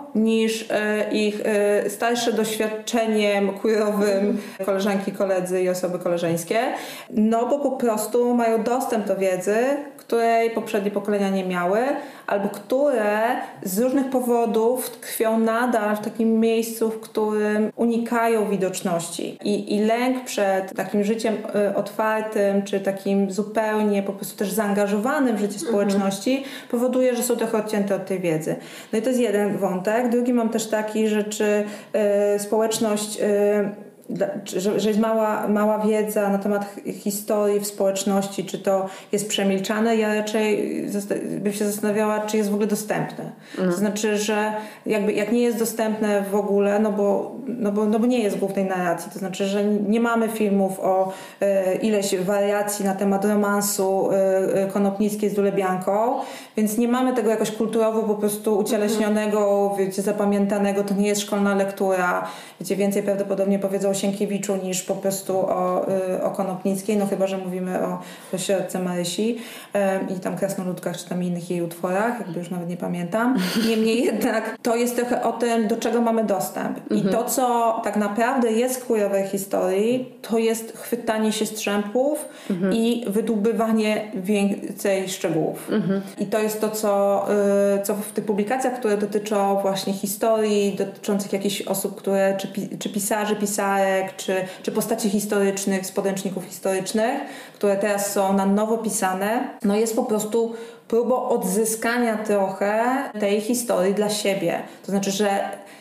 S4: niż ich starsze doświadczeniem queerowym koleżanki, koledzy i osoby koleżeńskie, no bo po prostu mają dostęp do wiedzy, której poprzednie pokolenia nie miały, albo które z różnych powodów tkwią nadal w takim miejscu, w którym unikają widoczności. I, i lęk przed takim życiem y, otwartym, czy takim zupełnie po prostu też zaangażowanym w życie społeczności mhm. powoduje, że są trochę odcięte od tej wiedzy. No i to jest jeden wątek. Drugi mam też taki, że czy y, społeczność... Y, Że, że jest mała, mała wiedza na temat historii w społeczności, czy to jest przemilczane, ja raczej bym się zastanawiała, czy jest w ogóle dostępne. Mm. To znaczy, że jakby jak nie jest dostępne w ogóle, no bo, no bo, no bo nie jest w głównej narracji, to znaczy, że nie mamy filmów o e, ileś wariacji na temat romansu e, Konopnickiej z Dulebianką, więc nie mamy tego jakoś kulturowo po prostu ucieleśnionego, mm. wiecie, zapamiętanego, to nie jest szkolna lektura, wiecie, więcej prawdopodobnie powiedzą o Sienkiewiczu niż po prostu o, o Konopnickiej, no chyba, że mówimy o, o Siorce Marysi um, i tam Krasnoludkach, czy tam innych jej utworach, jakby już nawet nie pamiętam. Niemniej jednak to jest trochę o tym, do czego mamy dostęp. I mhm. to, co tak naprawdę jest w queerowej historii, to jest chwytanie się strzępów mhm. i wydłubywanie więcej szczegółów. Mhm. I to jest to, co, y, co w tych publikacjach, które dotyczą właśnie historii, dotyczących jakichś osób, które, czy, czy pisarzy, pisarek, Czy, czy postaci historycznych z podręczników historycznych, które teraz są na nowo pisane, no jest po prostu próbą odzyskania trochę tej historii dla siebie. To znaczy, że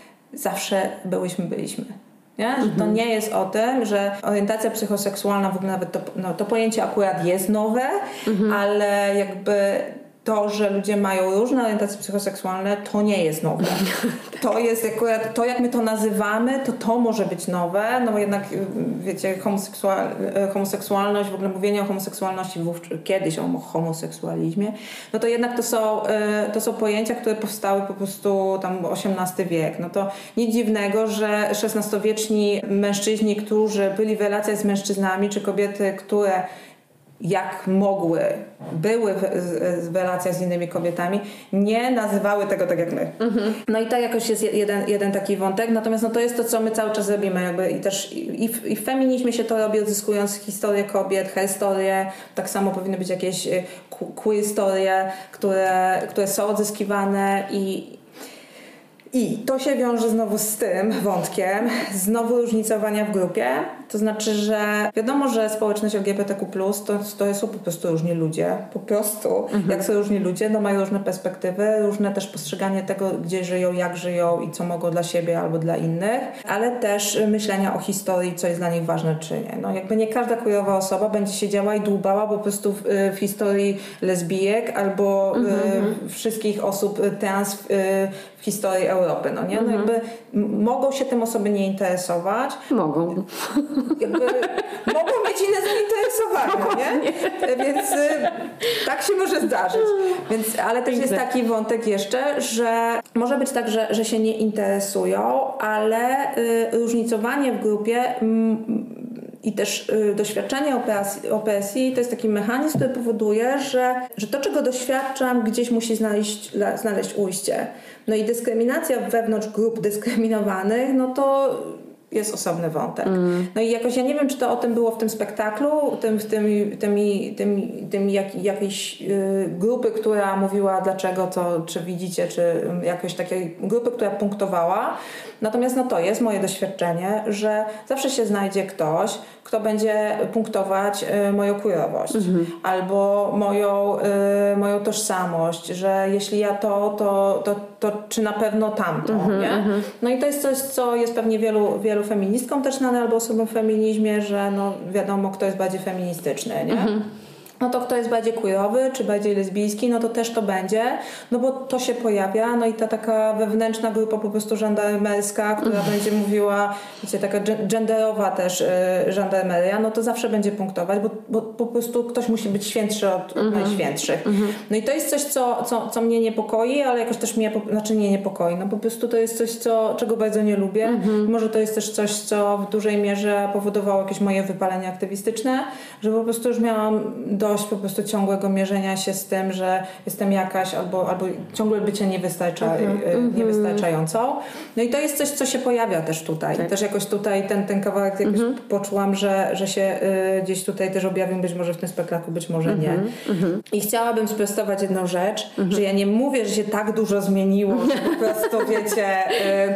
S4: zawsze byłyśmy, byliśmy. Nie? Że to nie jest o tym, że orientacja psychoseksualna, w ogóle nawet to, no, to pojęcie akurat jest nowe, mhm. ale jakby to, że ludzie mają różne orientacje psychoseksualne, to nie jest nowe. To jest akurat, to jak my to nazywamy, to to może być nowe, no bo jednak, wiecie, homoseksual, homoseksualność, w ogóle mówienie o homoseksualności wówczas, kiedyś o homoseksualizmie, no to jednak to są, to są pojęcia, które powstały po prostu tam osiemnasty wiek. No to nic dziwnego, że szesnastowieczni mężczyźni, którzy byli w relacjach z mężczyznami, czy kobiety, które jak mogły, były w, w relacjach z innymi kobietami, nie nazywały tego tak jak my. Mhm. No i tak jakoś jest jeden, jeden taki wątek, natomiast no to jest to, co my cały czas robimy jakby i też i w, i w feminizmie się to robi, odzyskując historię kobiet, historię, tak samo powinny być jakieś queer historie, które, które są odzyskiwane i I to się wiąże znowu z tym wątkiem, znowu różnicowania w grupie. To znaczy, że wiadomo, że społeczność L G B T Q plus, to, to są po prostu różni ludzie. Po prostu. Mhm. Jak są różni ludzie, no mają różne perspektywy, różne też postrzeganie tego, gdzie żyją, jak żyją i co mogą dla siebie albo dla innych, ale też myślenia o historii, co jest dla nich ważne czy nie. No jakby nie każda queerowa osoba będzie siedziała i dłubała po prostu w, w historii lesbijek albo mhm. y, wszystkich osób trans w, w historii Europy, no nie? No jakby m- mogą się tym osoby nie interesować.
S3: Mogą.
S4: Jakby mogą mieć inne zainteresowania, nie? Więc y, tak się może zdarzyć. Więc, ale też jest taki wątek jeszcze, że może być tak, że, że się nie interesują, ale y, różnicowanie w grupie mm, i też y, doświadczenie O P S I to jest taki mechanizm, który powoduje, że, że to, czego doświadczam, gdzieś musi znaleźć, znaleźć ujście. No i dyskryminacja wewnątrz grup dyskryminowanych, no to jest osobny wątek. Mm. No i jakoś ja nie wiem, czy to o tym było w tym spektaklu, tym, w tym, tym, tym, tym jak, jakiejś y, grupy, która mówiła dlaczego, to, czy widzicie, czy jakoś takiej grupy, która punktowała. Natomiast no to jest moje doświadczenie, że zawsze się znajdzie ktoś, kto będzie punktować y, moją queerowość mm-hmm. albo moją, y, moją tożsamość, że jeśli ja to, to, to, to czy na pewno tamto, mm-hmm, nie? Mm-hmm. No i to jest coś, co jest pewnie wielu, wielu feministkom też znane albo osobom w feminizmie, że no wiadomo, kto jest bardziej feministyczny, nie? Mm-hmm. No to kto jest bardziej queerowy, czy bardziej lesbijski, no to też to będzie, no bo to się pojawia, no i ta taka wewnętrzna grupa po prostu żandarmerska, która mm. będzie mówiła, wiecie, taka genderowa też y, żandarmeria, no to zawsze będzie punktować, bo, bo po prostu ktoś musi być świętszy od mm-hmm. najświętszych. Mm-hmm. No i to jest coś, co, co, co mnie niepokoi, ale jakoś też mnie, znaczy nie niepokoi, no po prostu to jest coś, co, czego bardzo nie lubię. Mm-hmm. Może to jest też coś, co w dużej mierze powodowało jakieś moje wypalenie aktywistyczne, że po prostu już miałam do po prostu ciągłego mierzenia się z tym, że jestem jakaś albo, albo ciągłe bycie niewystarcza, mm-hmm. niewystarczającą. No i to jest coś, co się pojawia też tutaj. Tak. Też jakoś tutaj ten, ten kawałek jakoś mm-hmm. poczułam, że, że się y, gdzieś tutaj też objawił, być może w tym spektaklu, być może nie. Mm-hmm. I chciałabym sprostować jedną rzecz, mm-hmm. że ja nie mówię, że się tak dużo zmieniło, że po prostu wiecie... Y,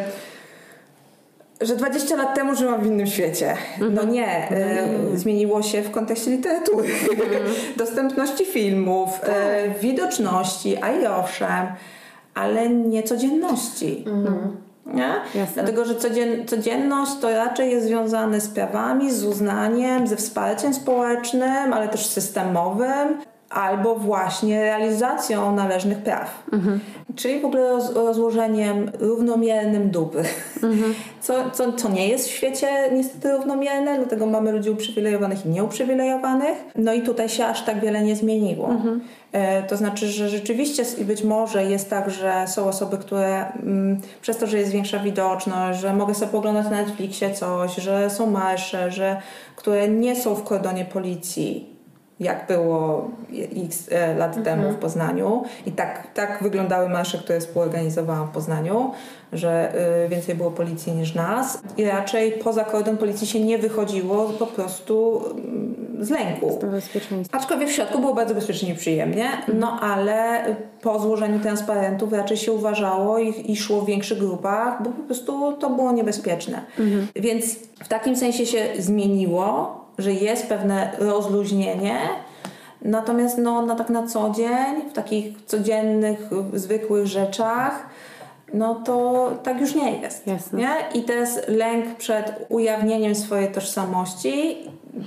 S4: że dwadzieścia lat temu żyłam w innym świecie. No nie. E, zmieniło się w kontekście literatury, dostępności filmów, e, widoczności, a i owszem, ale nie codzienności. Mhm. Nie? Dlatego, że codzien, codzienność to raczej jest związane z prawami, z uznaniem, ze wsparciem społecznym, ale też systemowym, albo właśnie realizacją należnych praw. Mhm. Czyli w ogóle roz, rozłożeniem równomiernym dóbr. Mhm. Co, co, co nie jest w świecie niestety równomierne, dlatego mamy ludzi uprzywilejowanych i nieuprzywilejowanych. No i tutaj się aż tak wiele nie zmieniło. Mhm. E, to znaczy, że rzeczywiście być może jest tak, że są osoby, które m, przez to, że jest większa widoczność, że mogę sobie poglądać na Netflixie coś, że są marsze, że, które nie są w kordonie policji, jak było x lat mhm. temu w Poznaniu. I tak, tak wyglądały marsze, które współorganizowałam w Poznaniu, że y, więcej było policji niż nas. I raczej poza kordon policji się nie wychodziło po prostu y, z lęku. Aczkolwiek w środku było bardzo bezpiecznie i przyjemnie, mhm. no ale po złożeniu transparentów raczej się uważało i, i szło w większych grupach, bo po prostu to było niebezpieczne. Mhm. Więc w takim sensie się zmieniło, że jest pewne rozluźnienie, natomiast no, na tak na co dzień, w takich codziennych, zwykłych rzeczach, no to tak już nie jest. Nie? I teraz lęk przed ujawnieniem swojej tożsamości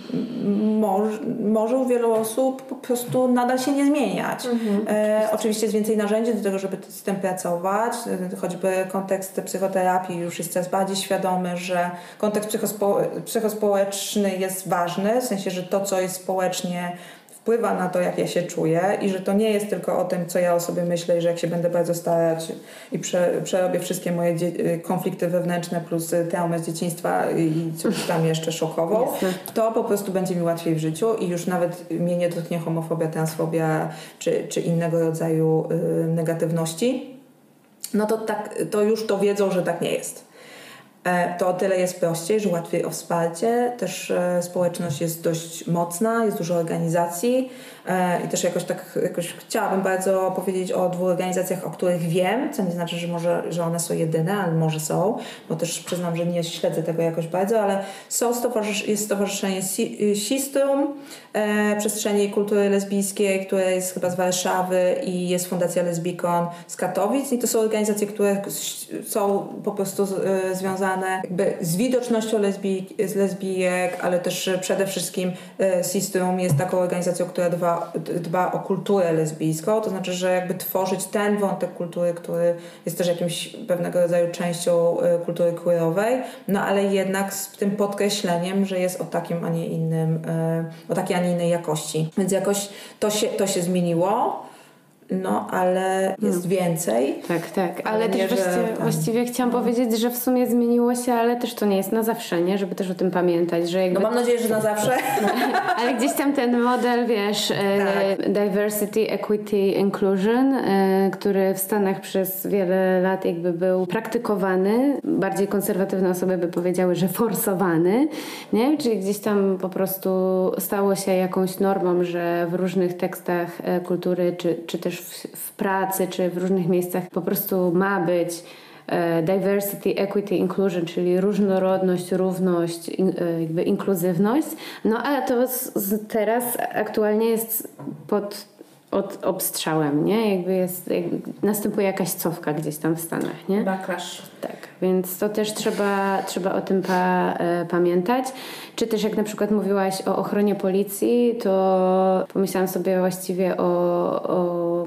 S4: może, może u wielu osób po prostu nadal się nie zmieniać. Mhm. E, oczywiście jest więcej narzędzi do tego, żeby z tym pracować. Choćby kontekst psychoterapii już jest coraz bardziej świadomy, że kontekst psychospo- psychospołeczny jest ważny, w sensie, że to, co jest społecznie wpływa na to, jak ja się czuję i że to nie jest tylko o tym, co ja o sobie myślę i że jak się będę bardzo starać i prze, przerobię wszystkie moje dzie- konflikty wewnętrzne plus traumę z dzieciństwa i coś tam jeszcze szokową, to po prostu będzie mi łatwiej w życiu i już nawet mnie nie dotknie homofobia, transfobia czy, czy innego rodzaju y, negatywności, no to, tak, to już to wiedzą, że tak nie jest. To o tyle jest prościej, że łatwiej o wsparcie. Też e, społeczność jest dość mocna, jest dużo organizacji e, i też jakoś tak jakoś chciałabym bardzo powiedzieć o dwóch organizacjach, o których wiem, co nie znaczy, że może, że one są jedyne, ale może są, bo też przyznam, że nie śledzę tego jakoś bardzo, ale są stowarzysz- jest stowarzyszenie Sistrum, e, przestrzeni kultury lesbijskiej, które jest chyba z Warszawy i jest Fundacja Lesbikon z Katowic i to są organizacje, które są po prostu z, e, związane związane jakby z widocznością lesbijek, z lesbijek, ale też przede wszystkim Sistrum jest taką organizacją, która dba, dba o kulturę lesbijską, to znaczy, że jakby tworzyć ten wątek kultury, który jest też jakimś pewnego rodzaju częścią kultury queerowej, no ale jednak z tym podkreśleniem, że jest o takim, a nie innym, o takiej, a nie innej jakości. Więc jakoś to się, to się zmieniło. No, ale jest hmm. więcej.
S3: Tak, tak. Ale, ale też
S4: nie,
S3: właściwie,
S4: ten...
S3: właściwie chciałam no. powiedzieć, że w sumie zmieniło się, ale też to nie jest na zawsze, nie? Żeby też o tym pamiętać, że jakby...
S4: No mam nadzieję, że na zawsze.
S3: Ale gdzieś tam ten model, wiesz, tak. diversity, equity, inclusion, który w Stanach przez wiele lat jakby był praktykowany. Bardziej konserwatywne osoby by powiedziały, że forsowany, nie? Czyli gdzieś tam po prostu stało się jakąś normą, że w różnych tekstach kultury, czy, czy też W, w pracy, czy w różnych miejscach po prostu ma być e, diversity, equity, inclusion, czyli różnorodność, równość, in, e, jakby inkluzywność. No ale to z, z teraz aktualnie jest pod od obstrzałem, nie? Jakby jest, jakby następuje jakaś cofka gdzieś tam w Stanach, nie?
S2: Backlash.
S3: Tak, więc to też trzeba, trzeba o tym pa, e, pamiętać. Czy też jak na przykład mówiłaś o ochronie policji, to pomyślałam sobie właściwie o, o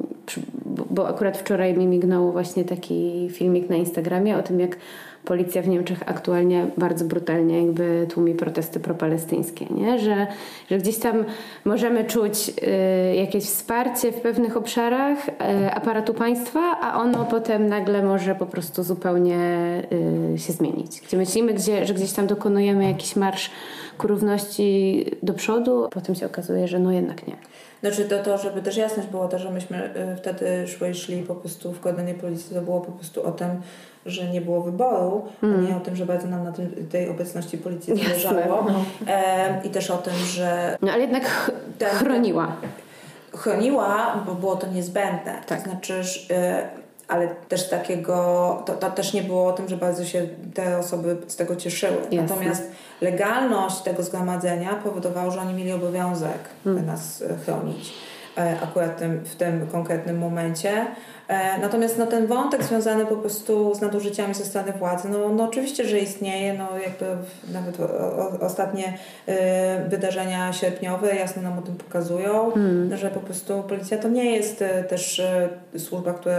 S3: bo akurat wczoraj mi mignął właśnie taki filmik na Instagramie o tym, jak policja w Niemczech aktualnie bardzo brutalnie jakby tłumi protesty propalestyńskie, nie? Że, że gdzieś tam możemy czuć y, jakieś wsparcie w pewnych obszarach y, aparatu państwa, a ono potem nagle może po prostu zupełnie y, się zmienić. Gdzie myślimy, gdzie, że gdzieś tam dokonujemy jakiś marsz ku równości do przodu, potem się okazuje, że no jednak nie.
S4: Znaczy to, to, żeby też jasność było to, że myśmy y, wtedy szły i szli po prostu w koordynie policji, to było po prostu o tym, że nie było wyboru, mm. a nie o tym, że bardzo nam na tym, tej obecności policji zależało. No. E, I też o tym, że...
S3: No ale jednak ch- ten, chroniła.
S4: Chroniła, bo było to niezbędne. Tak. To znaczy, że, ale też takiego... To, to też nie było o tym, że bardzo się te osoby z tego cieszyły. Jasne. Natomiast legalność tego zgromadzenia powodowała, że oni mieli obowiązek mm. nas chronić. Akurat tym, w tym konkretnym momencie. Natomiast no, ten wątek związany po prostu z nadużyciami ze strony władzy, no, no oczywiście, że istnieje, no jakby nawet o, o, ostatnie y, wydarzenia sierpniowe jasno nam o tym pokazują, hmm. że po prostu policja to nie jest y, też y, służba, która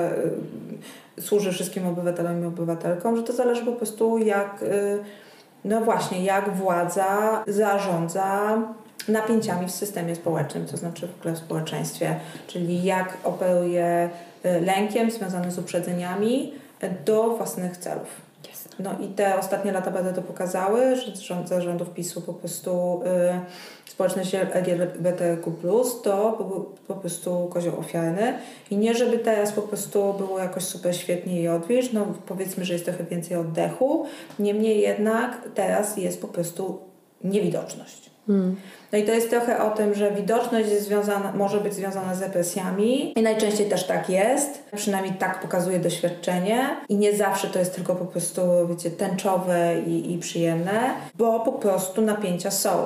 S4: y, służy wszystkim obywatelom i obywatelkom, że to zależy po prostu jak, y, no właśnie, jak władza zarządza napięciami w systemie społecznym, to znaczy w ogóle w społeczeństwie, czyli jak operuje lękiem związanym z uprzedzeniami do własnych celów. Yes. No i te ostatnie lata bardzo to pokazały, że rząd, za rządów PiSu po prostu y, społeczność L G B T Q plus to był po prostu kozioł ofiarny i nie żeby teraz po prostu było jakoś super świetnie i odwilż, no powiedzmy, że jest trochę więcej oddechu, niemniej jednak teraz jest po prostu niewidoczność. Hmm. No i to jest trochę o tym, że widoczność jest związana, może być związana z represjami i najczęściej też tak jest, przynajmniej tak pokazuje doświadczenie i nie zawsze to jest tylko po prostu, wiecie, tęczowe i, i przyjemne, bo po prostu napięcia są um,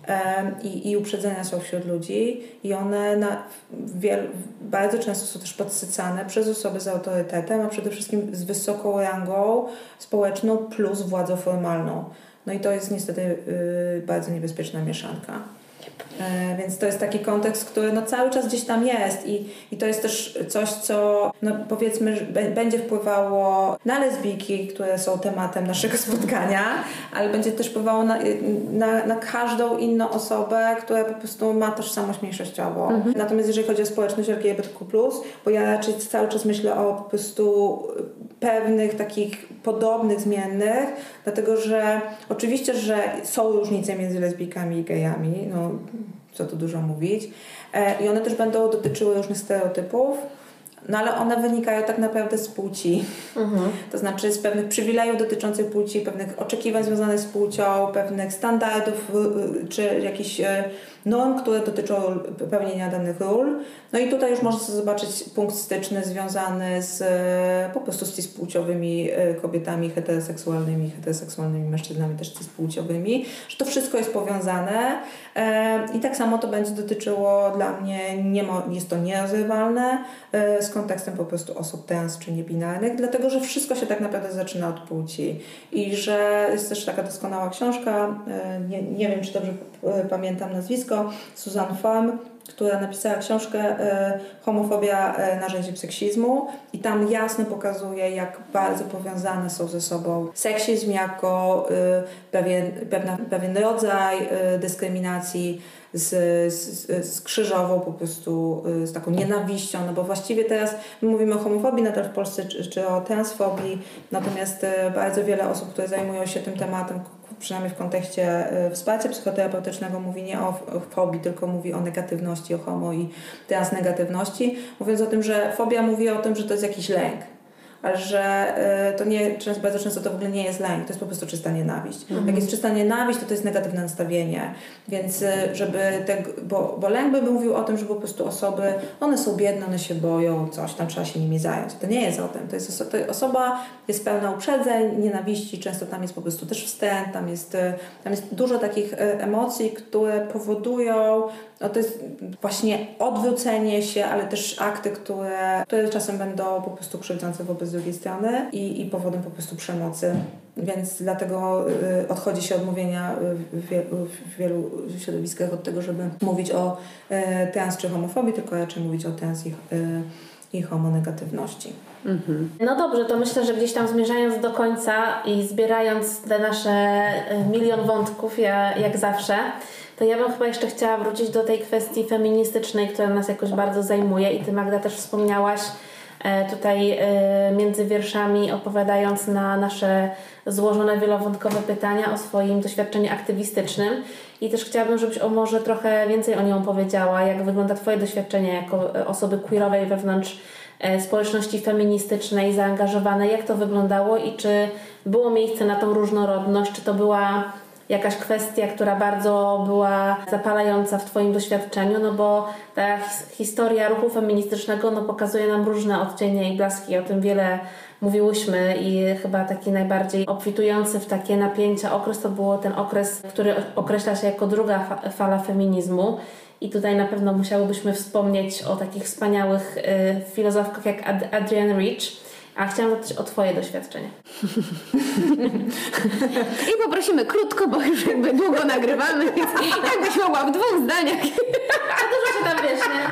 S4: i, i uprzedzenia są wśród ludzi i one na, wiel, bardzo często są też podsycane przez osoby z autorytetem, a przede wszystkim z wysoką rangą społeczną plus władzą formalną. No i to jest niestety yy, bardzo niebezpieczna mieszanka. E, więc to jest taki kontekst, który no cały czas gdzieś tam jest i, i to jest też coś, co no powiedzmy b- będzie wpływało na lesbijki, które są tematem naszego spotkania, ale będzie też wpływało na, na, na każdą inną osobę, która po prostu ma tożsamość mniejszościową. Mhm. Natomiast jeżeli chodzi o społeczność L G B T Q plus, bo ja raczej cały czas myślę o po prostu pewnych takich podobnych zmiennych, dlatego że oczywiście, że są różnice między lesbijkami i gejami, no co tu dużo mówić, e, i one też będą dotyczyły różnych stereotypów, no ale one wynikają tak naprawdę z płci. Mhm. To znaczy z pewnych przywilejów dotyczących płci, pewnych oczekiwań związanych z płcią, pewnych standardów czy jakichś norm, które dotyczą pełnienia danych ról. No i tutaj już można sobie zobaczyć punkt styczny związany z po prostu z cispłciowymi kobietami heteroseksualnymi, heteroseksualnymi mężczyznami też cispłciowymi, że to wszystko jest powiązane i tak samo to będzie dotyczyło dla mnie, nie ma, jest to nierozerwalne z kontekstem po prostu osób trans czy niebinarnych, dlatego że wszystko się tak naprawdę zaczyna od płci. I że jest też taka doskonała książka, nie, nie wiem czy dobrze pamiętam nazwisko, Susan Farm, która napisała książkę Homofobia narzędziem seksizmu i tam jasno pokazuje, jak bardzo powiązane są ze sobą seksizm jako pewien, pewna, pewien rodzaj dyskryminacji z, z, z krzyżową po prostu, z taką nienawiścią, no bo właściwie teraz my mówimy o homofobii nadal w Polsce czy, czy o transfobii, natomiast bardzo wiele osób, które zajmują się tym tematem, przynajmniej w kontekście wsparcia psychoterapeutycznego, mówi nie o fobii, tylko mówi o negatywności, o homo i transnegatywności, mówiąc o tym, że fobia mówi o tym, że to jest jakiś lęk, ale że to nie, bardzo często to w ogóle nie jest lęk, to jest po prostu czysta nienawiść. Mhm. Jak jest czysta nienawiść, to to jest negatywne nastawienie, więc żeby te, bo, bo lęk by mówił o tym, że po prostu osoby, one są biedne, one się boją, coś tam trzeba się nimi zająć. To nie jest o tym, to jest oso- to osoba jest pełna uprzedzeń, nienawiści, często tam jest po prostu też wstręt, tam jest, tam jest dużo takich emocji, które powodują, no to jest właśnie odwrócenie się, ale też akty, które, które czasem będą po prostu krzywdzące wobec drugiej strony i, i powodem po prostu przemocy. Więc dlatego y, odchodzi się od mówienia w wielu, w wielu środowiskach od tego, żeby mówić o y, trans czy homofobii, tylko raczej mówić o trans i, y, i homonegatywności.
S2: Mhm. No dobrze, to myślę, że gdzieś tam zmierzając do końca i zbierając te nasze milion wątków, ja, jak zawsze, to ja bym chyba jeszcze chciała wrócić do tej kwestii feministycznej, która nas jakoś bardzo zajmuje i Ty, Magda, też wspomniałaś e, tutaj e, między wierszami, opowiadając na nasze złożone wielowątkowe pytania o swoim doświadczeniu aktywistycznym i też chciałabym, żebyś o może trochę więcej o nią powiedziała, jak wygląda Twoje doświadczenie jako osoby queerowej wewnątrz e, społeczności feministycznej zaangażowanej, jak to wyglądało i czy było miejsce na tą różnorodność, czy to była jakaś kwestia, która bardzo była zapalająca w Twoim doświadczeniu, no bo ta his- historia ruchu feministycznego no, pokazuje nam różne odcienie i blaski, o tym wiele mówiłyśmy i chyba taki najbardziej obfitujący w takie napięcia okres to był ten okres, który określa się jako druga fa- fala feminizmu i tutaj na pewno musiałybyśmy wspomnieć o takich wspaniałych y, filozofkach jak Ad- Adrienne Rich. A chciałam zapytać o Twoje doświadczenie.
S3: I poprosimy krótko, bo już jakby długo nagrywamy, więc jakbyś mogła w dwóch zdaniach.
S2: A dużo się tam wiesz, nie?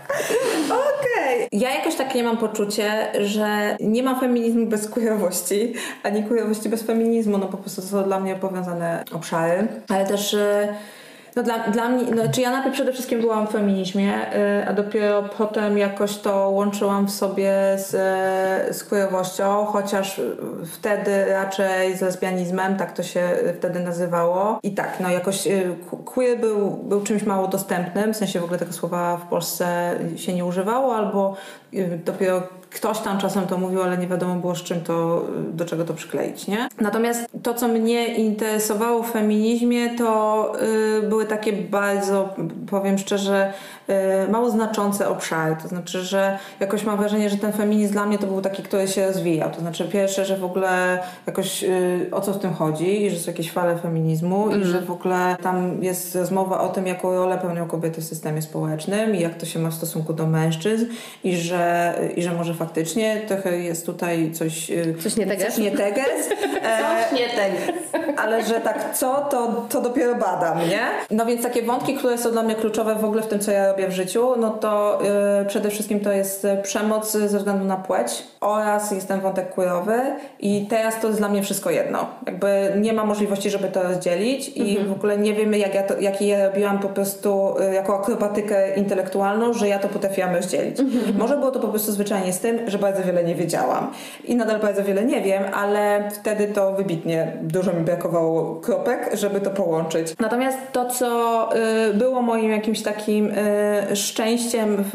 S4: Okej. Okay. Ja jakoś takie mam poczucie, że nie ma feminizmu bez queerowości, ani queerowości bez feminizmu. No po prostu to są dla mnie powiązane obszary, ale też... No dla, dla mnie, no, czy ja najpierw przede wszystkim byłam w feminizmie, yy, a dopiero potem jakoś to łączyłam w sobie z, z queerowością, chociaż wtedy raczej z lesbianizmem, tak to się wtedy nazywało. I tak, no jakoś yy, queer był, był czymś mało dostępnym, w sensie w ogóle tego słowa w Polsce się nie używało, albo yy, dopiero ktoś tam czasem to mówił, ale nie wiadomo było z czym to, do czego to przykleić, nie? Natomiast to, co mnie interesowało w feminizmie, to yy, były takie bardzo, powiem szczerze, yy, mało znaczące obszary. To znaczy, że jakoś mam wrażenie, że ten feminizm dla mnie to był taki, który się rozwijał. To znaczy pierwsze, że w ogóle jakoś yy, o co w tym chodzi i że są jakieś fale feminizmu mm. i że w ogóle tam jest rozmowa o tym, jaką rolę pełnią kobiety w systemie społecznym i jak to się ma w stosunku do mężczyzn i że, i że może faktycznie trochę jest tutaj coś...
S3: Coś nie teges.
S4: Coś nie teges.
S2: Coś nie teges.
S4: Ale że tak co, to, to dopiero badam, nie? No więc takie wątki, które są dla mnie kluczowe w ogóle w tym, co ja robię w życiu, no to yy, przede wszystkim to jest przemoc ze względu na płeć oraz jest ten wątek queerowy i teraz to jest dla mnie wszystko jedno. Jakby nie ma możliwości, żeby to rozdzielić i mhm. w ogóle nie wiemy, jak ja to, jaki ja robiłam po prostu yy, jako akrobatykę intelektualną, że ja to potrafiłam rozdzielić. Mhm. Może było to po prostu zwyczajnie z tym, że bardzo wiele nie wiedziałam i nadal bardzo wiele nie wiem, ale wtedy to wybitnie dużo mi brakowało kropek, żeby to połączyć. Natomiast to, co y, było moim jakimś takim y, szczęściem w,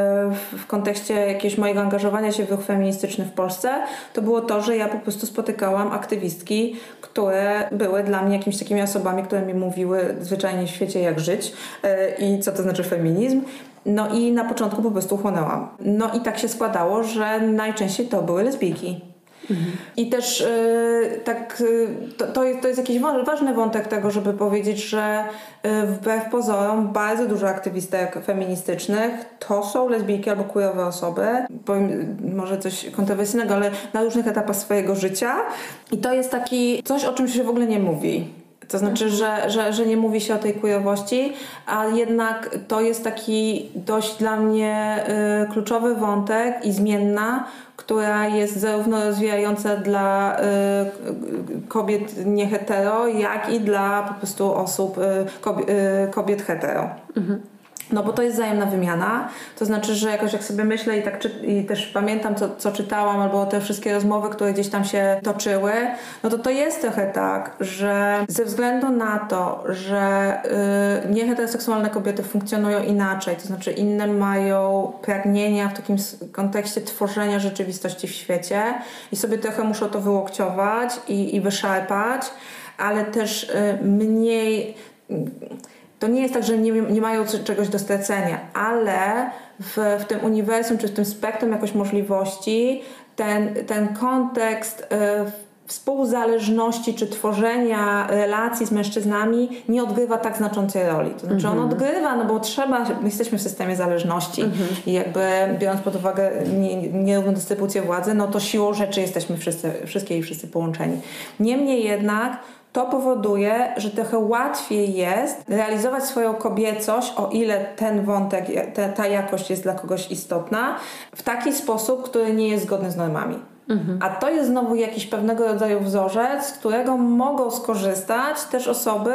S4: w kontekście jakiegoś mojego angażowania się w ruch feministyczny w Polsce, to było to, że ja po prostu spotykałam aktywistki, które były dla mnie jakimiś takimi osobami, które mi mówiły zwyczajnie w świecie jak żyć y, i co to znaczy feminizm. No i na początku po prostu chłonęłam. No i tak się składało, że najczęściej to były lesbijki. Mhm. I też y, tak y, to, to, jest, to jest jakiś ważny wątek tego, żeby powiedzieć, że y, wbrew pozorom bardzo dużo aktywistek feministycznych to są lesbijki albo queerowe osoby. Powiem może coś kontrowersyjnego, ale na różnych etapach swojego życia. I to jest taki coś, o czym się w ogóle nie mówi. To znaczy, że, że, że nie mówi się o tej queerowości, a jednak to jest taki dość dla mnie y, kluczowy wątek i zmienna, która jest zarówno rozwijająca dla y, kobiet niehetero, jak i dla po prostu osób, y, kobiet, y, kobiet hetero. Mhm. No bo to jest wzajemna wymiana, to znaczy, że jakoś jak sobie myślę i tak czy, i też pamiętam co, co czytałam albo te wszystkie rozmowy, które gdzieś tam się toczyły, no to to jest trochę tak, że ze względu na to, że y, nieheteroseksualne kobiety funkcjonują inaczej, to znaczy inne mają pragnienia w takim kontekście tworzenia rzeczywistości w świecie i sobie trochę muszą to wyłokciować i, i wyszarpać, ale też y, mniej... Y, To nie jest tak, że nie, nie mają czegoś do stracenia, ale w, w tym uniwersum czy w tym spektrum jakoś możliwości ten, ten kontekst y, współzależności czy tworzenia relacji z mężczyznami nie odgrywa tak znaczącej roli. To znaczy on odgrywa, no bo trzeba, my jesteśmy w systemie zależności i jakby biorąc pod uwagę nierówną dystrybucję władzy, no to siłą rzeczy jesteśmy wszyscy, wszystkie i wszyscy połączeni. Niemniej jednak to powoduje, że trochę łatwiej jest realizować swoją kobiecość, o ile ten wątek, te, ta jakość jest dla kogoś istotna, w taki sposób, który nie jest zgodny z normami. Mhm. A to jest znowu jakiś pewnego rodzaju wzorzec, z którego mogą skorzystać też osoby,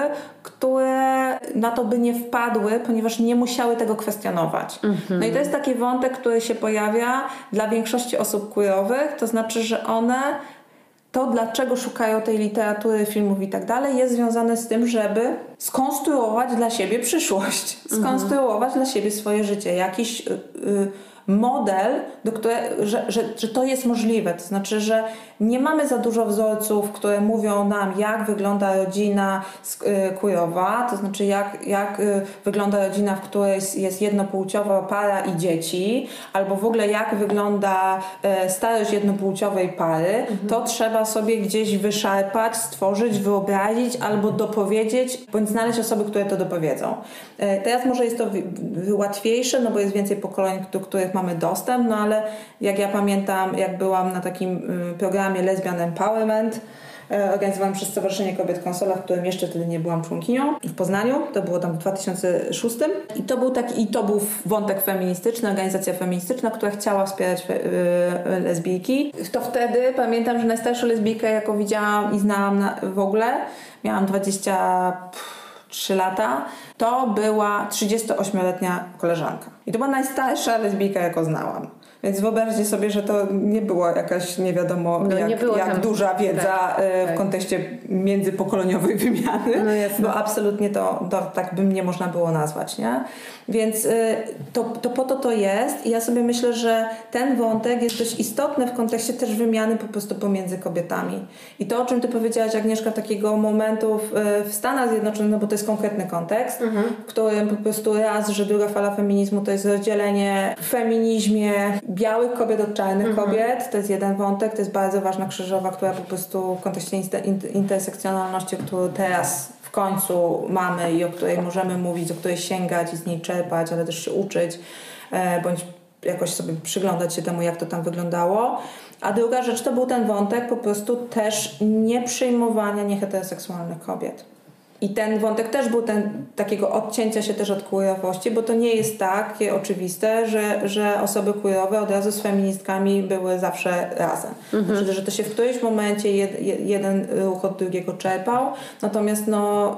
S4: które na to by nie wpadły, ponieważ nie musiały tego kwestionować. Mhm. No i to jest taki wątek, który się pojawia dla większości osób queerowych, to znaczy, że one to, dlaczego szukają tej literatury, filmów i tak dalej, jest związane z tym, żeby skonstruować dla siebie przyszłość, skonstruować mhm. dla siebie swoje życie, jakiś y, y, model, do które, że, że, że to jest możliwe. To znaczy, że nie mamy za dużo wzorców, które mówią nam, jak wygląda rodzina queerowa, to znaczy jak, jak wygląda rodzina, w której jest jednopłciowa para i dzieci, albo w ogóle jak wygląda starość jednopłciowej pary. Mhm. To trzeba sobie gdzieś wyszarpać, stworzyć, wyobrazić albo dopowiedzieć, bądź znaleźć osoby, które to dopowiedzą. Teraz może jest to łatwiejsze, no bo jest więcej pokoleń, do których mamy dostęp, no ale jak ja pamiętam, jak byłam na takim programie Lesbian Empowerment, organizowałam przez Stowarzyszenie Kobiet Konsola, w którym jeszcze wtedy nie byłam członkinią, w Poznaniu, to było tam w dwa tysiące szóstym i to był taki, i to był wątek feministyczny, organizacja feministyczna, która chciała wspierać fe, y, lesbijki. To wtedy pamiętam, że najstarszą lesbijkę, jaką widziałam i znałam na, w ogóle, miałam dwadzieścia trzy lata, to była trzydziestoośmioletnia koleżanka. I to była najstarsza lesbijka, jaką znałam. Więc wyobraźcie sobie, że to nie była jakaś nie wiadomo no, jak, nie jak duża wiedza tak, w tak. kontekście międzypokoleniowej wymiany, no bo absolutnie to, to tak by nie można było nazwać, nie? Więc to, to po to to jest i ja sobie myślę, że ten wątek jest dość istotny w kontekście też wymiany po prostu pomiędzy kobietami. I to, o czym ty powiedziałaś, Agnieszka, takiego momentu w, w Stanach Zjednoczonych, no bo to jest konkretny kontekst, mhm. w którym po prostu raz, że druga fala feminizmu to jest rozdzielenie w feminizmie białych kobiet od czarnych mhm. kobiet, to jest jeden wątek, to jest bardzo ważna krzyżowa, która po prostu w kontekście intersekcjonalności, którą teraz w końcu mamy i o której możemy mówić, o której sięgać i z niej czerpać, ale też się uczyć, bądź jakoś sobie przyglądać się temu, jak to tam wyglądało. A druga rzecz to był ten wątek po prostu też nieprzyjmowania nieheteroseksualnych kobiet. I ten wątek też był ten, takiego odcięcia się też od queerowości, bo to nie jest takie oczywiste, że, że osoby queerowe od razu z feministkami były zawsze razem. Mhm. Znaczy, że to się w którymś momencie jed, jeden ruch od drugiego czerpał, natomiast no,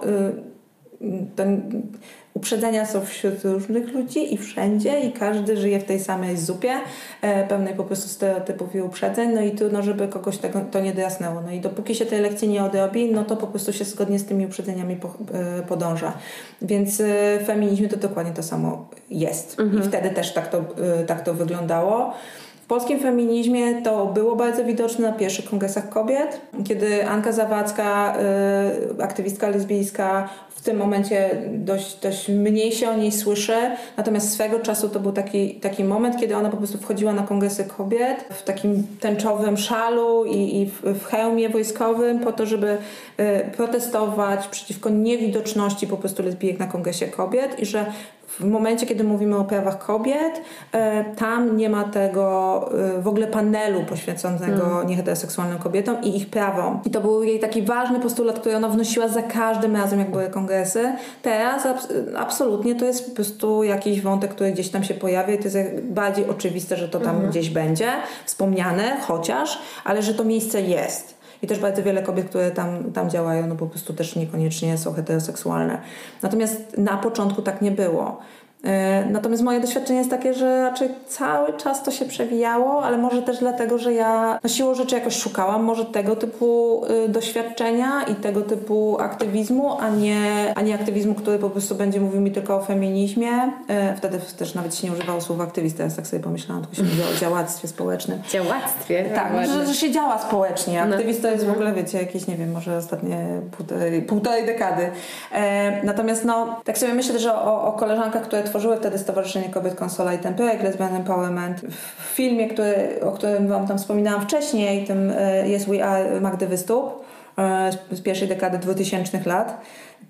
S4: to uprzedzenia są wśród różnych ludzi i wszędzie i każdy żyje w tej samej zupie, e, pełnej po prostu stereotypów i uprzedzeń, no i trudno, żeby kogoś tego, to nie dorasnęło. No i dopóki się tej lekcji nie odrobi, no to po prostu się zgodnie z tymi uprzedzeniami po, e, podąża. Więc e, w feminizmie to dokładnie to samo jest. Mhm. I wtedy też tak to, e, tak to wyglądało. W polskim feminizmie to było bardzo widoczne na pierwszych kongresach kobiet, kiedy Anka Zawadzka, y, aktywistka lesbijska, w tym momencie dość, dość mniej się o niej słyszy, natomiast swego czasu to był taki, taki moment, kiedy ona po prostu wchodziła na kongresy kobiet w takim tęczowym szalu i, i w, w hełmie wojskowym po to, żeby y, protestować przeciwko niewidoczności po prostu lesbijek na kongresie kobiet i że w momencie, kiedy mówimy o prawach kobiet, e, tam nie ma tego e, w ogóle panelu poświęconego mm. nieheteroseksualnym kobietom i ich prawom. I to był jej taki ważny postulat, który ona wnosiła za każdym razem, jak były kongresy. Teraz abs- absolutnie to jest po prostu jakiś wątek, który gdzieś tam się pojawia i to jest bardziej oczywiste, że to tam mm. gdzieś będzie wspomniane, chociaż, ale że to miejsce jest. I też bardzo wiele kobiet, które tam, tam działają, no po prostu też niekoniecznie są heteroseksualne. Natomiast na początku tak nie było. Natomiast moje doświadczenie jest takie, że raczej cały czas to się przewijało, ale może też dlatego, że ja na siłą rzeczy jakoś szukałam może tego typu y, doświadczenia i tego typu aktywizmu, a nie, a nie aktywizmu, który po prostu będzie mówił mi tylko o feminizmie. Y, wtedy też nawet się nie używało słowa aktywista, teraz tak sobie pomyślałam, tylko się mówiło o działactwie społecznym.
S3: Działactwie?
S4: Tak, że, że się działa społecznie. Aktywista no. jest w ogóle, wiecie, jakieś, nie wiem, może ostatnie półtorej, półtorej dekady. E, natomiast no, tak sobie myślę też o, o koleżankach, które tworzyły wtedy Stowarzyszenie Kobiet Konsola i ten projekt Lesbian Empowerment. W filmie, który, o którym wam tam wspominałam wcześniej, tym jest We Are Magdy Wystup z pierwszej dekady dwutysięcznych lat,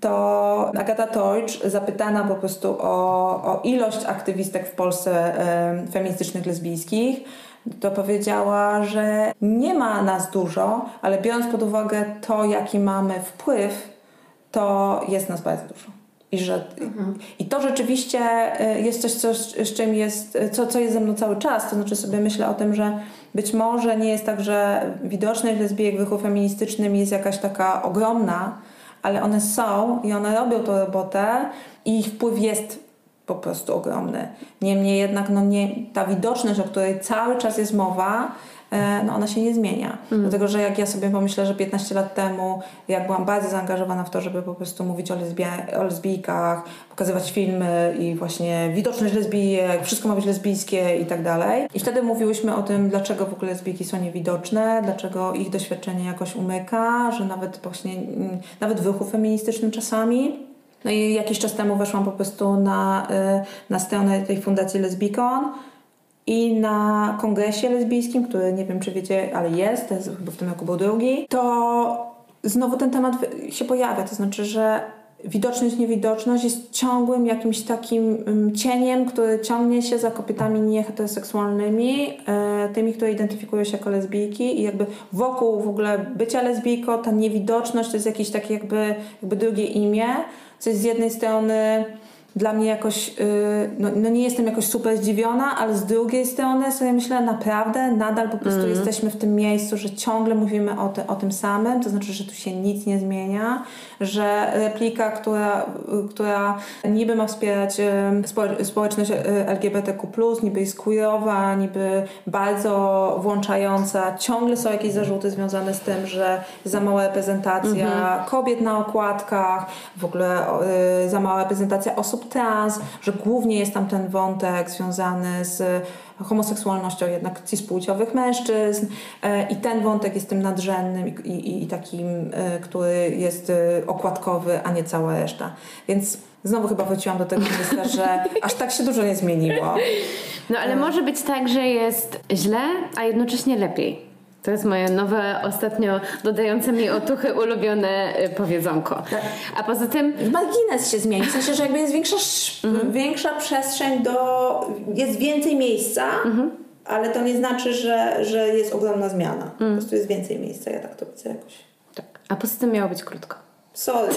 S4: to Agata Torcz, zapytana po prostu o, o ilość aktywistek w Polsce feministycznych, lesbijskich, to powiedziała, że nie ma nas dużo, ale biorąc pod uwagę to, jaki mamy wpływ, to jest nas bardzo dużo. I, że, mhm. I to rzeczywiście jest coś, co, z czym jest, co, co jest ze mną cały czas. To znaczy sobie myślę o tym, że być może nie jest tak, że widoczność lesbijek w ruchu feministycznym jest jakaś taka ogromna, ale one są i one robią tę robotę i ich wpływ jest po prostu ogromny. Niemniej jednak no nie, ta widoczność, o której cały czas jest mowa, no ona się nie zmienia. Mm. Dlatego, że jak ja sobie pomyślę, że piętnaście lat temu jak byłam bardzo zaangażowana w to, żeby po prostu mówić o, lesbia- o lesbijkach, pokazywać filmy i właśnie widoczność lesbijek, wszystko ma być lesbijskie i tak dalej. I wtedy mówiłyśmy o tym, dlaczego w ogóle lesbijki są niewidoczne, dlaczego ich doświadczenie jakoś umyka, że nawet właśnie, nawet w ruchu feministycznym czasami. No i jakiś czas temu weszłam po prostu na, na stronę tej fundacji Lesbicon i na kongresie lesbijskim, który nie wiem, czy wiecie, ale jest, to jest, chyba w tym roku był drugi, to znowu ten temat się pojawia. To znaczy, że widoczność, niewidoczność jest ciągłym jakimś takim cieniem, który ciągnie się za kobietami nieheteroseksualnymi, tymi, które identyfikują się jako lesbijki i jakby wokół w ogóle bycia lesbijką ta niewidoczność to jest jakieś takie jakby, jakby drugie imię, co jest z jednej strony dla mnie jakoś, no, no nie jestem jakoś super zdziwiona, ale z drugiej strony sobie myślę, naprawdę nadal po prostu mm. jesteśmy w tym miejscu, że ciągle mówimy o, te, o tym samym, to znaczy, że tu się nic nie zmienia, że replika, która, która niby ma wspierać społeczność L G B T Q plus, niby jest queerowa, niby bardzo włączająca, ciągle są jakieś zarzuty związane z tym, że za mała reprezentacja mm-hmm. kobiet na okładkach, w ogóle y, za mała reprezentacja osób trans, że głównie jest tam ten wątek związany z homoseksualnością jednak cispłciowych mężczyzn e, i ten wątek jest tym nadrzędnym i, i, i takim, e, który jest e, okładkowy, a nie cała reszta. Więc znowu chyba wróciłam do tego myślę, że aż tak się dużo nie zmieniło.
S3: No ale e... może być tak, że jest źle, a jednocześnie lepiej. To jest moje nowe, ostatnio dodające mi otuchy ulubione powiedzonko. Tak. A poza tym...
S4: Margines się zmieni, w sensie, że jakby jest większa, mm-hmm. większa przestrzeń do... jest więcej miejsca, mm-hmm. ale to nie znaczy, że, że jest ogromna zmiana. Mm. Po prostu jest więcej miejsca, ja tak to widzę jakoś.
S3: Tak. A poza tym miało być krótko.
S4: Sorry.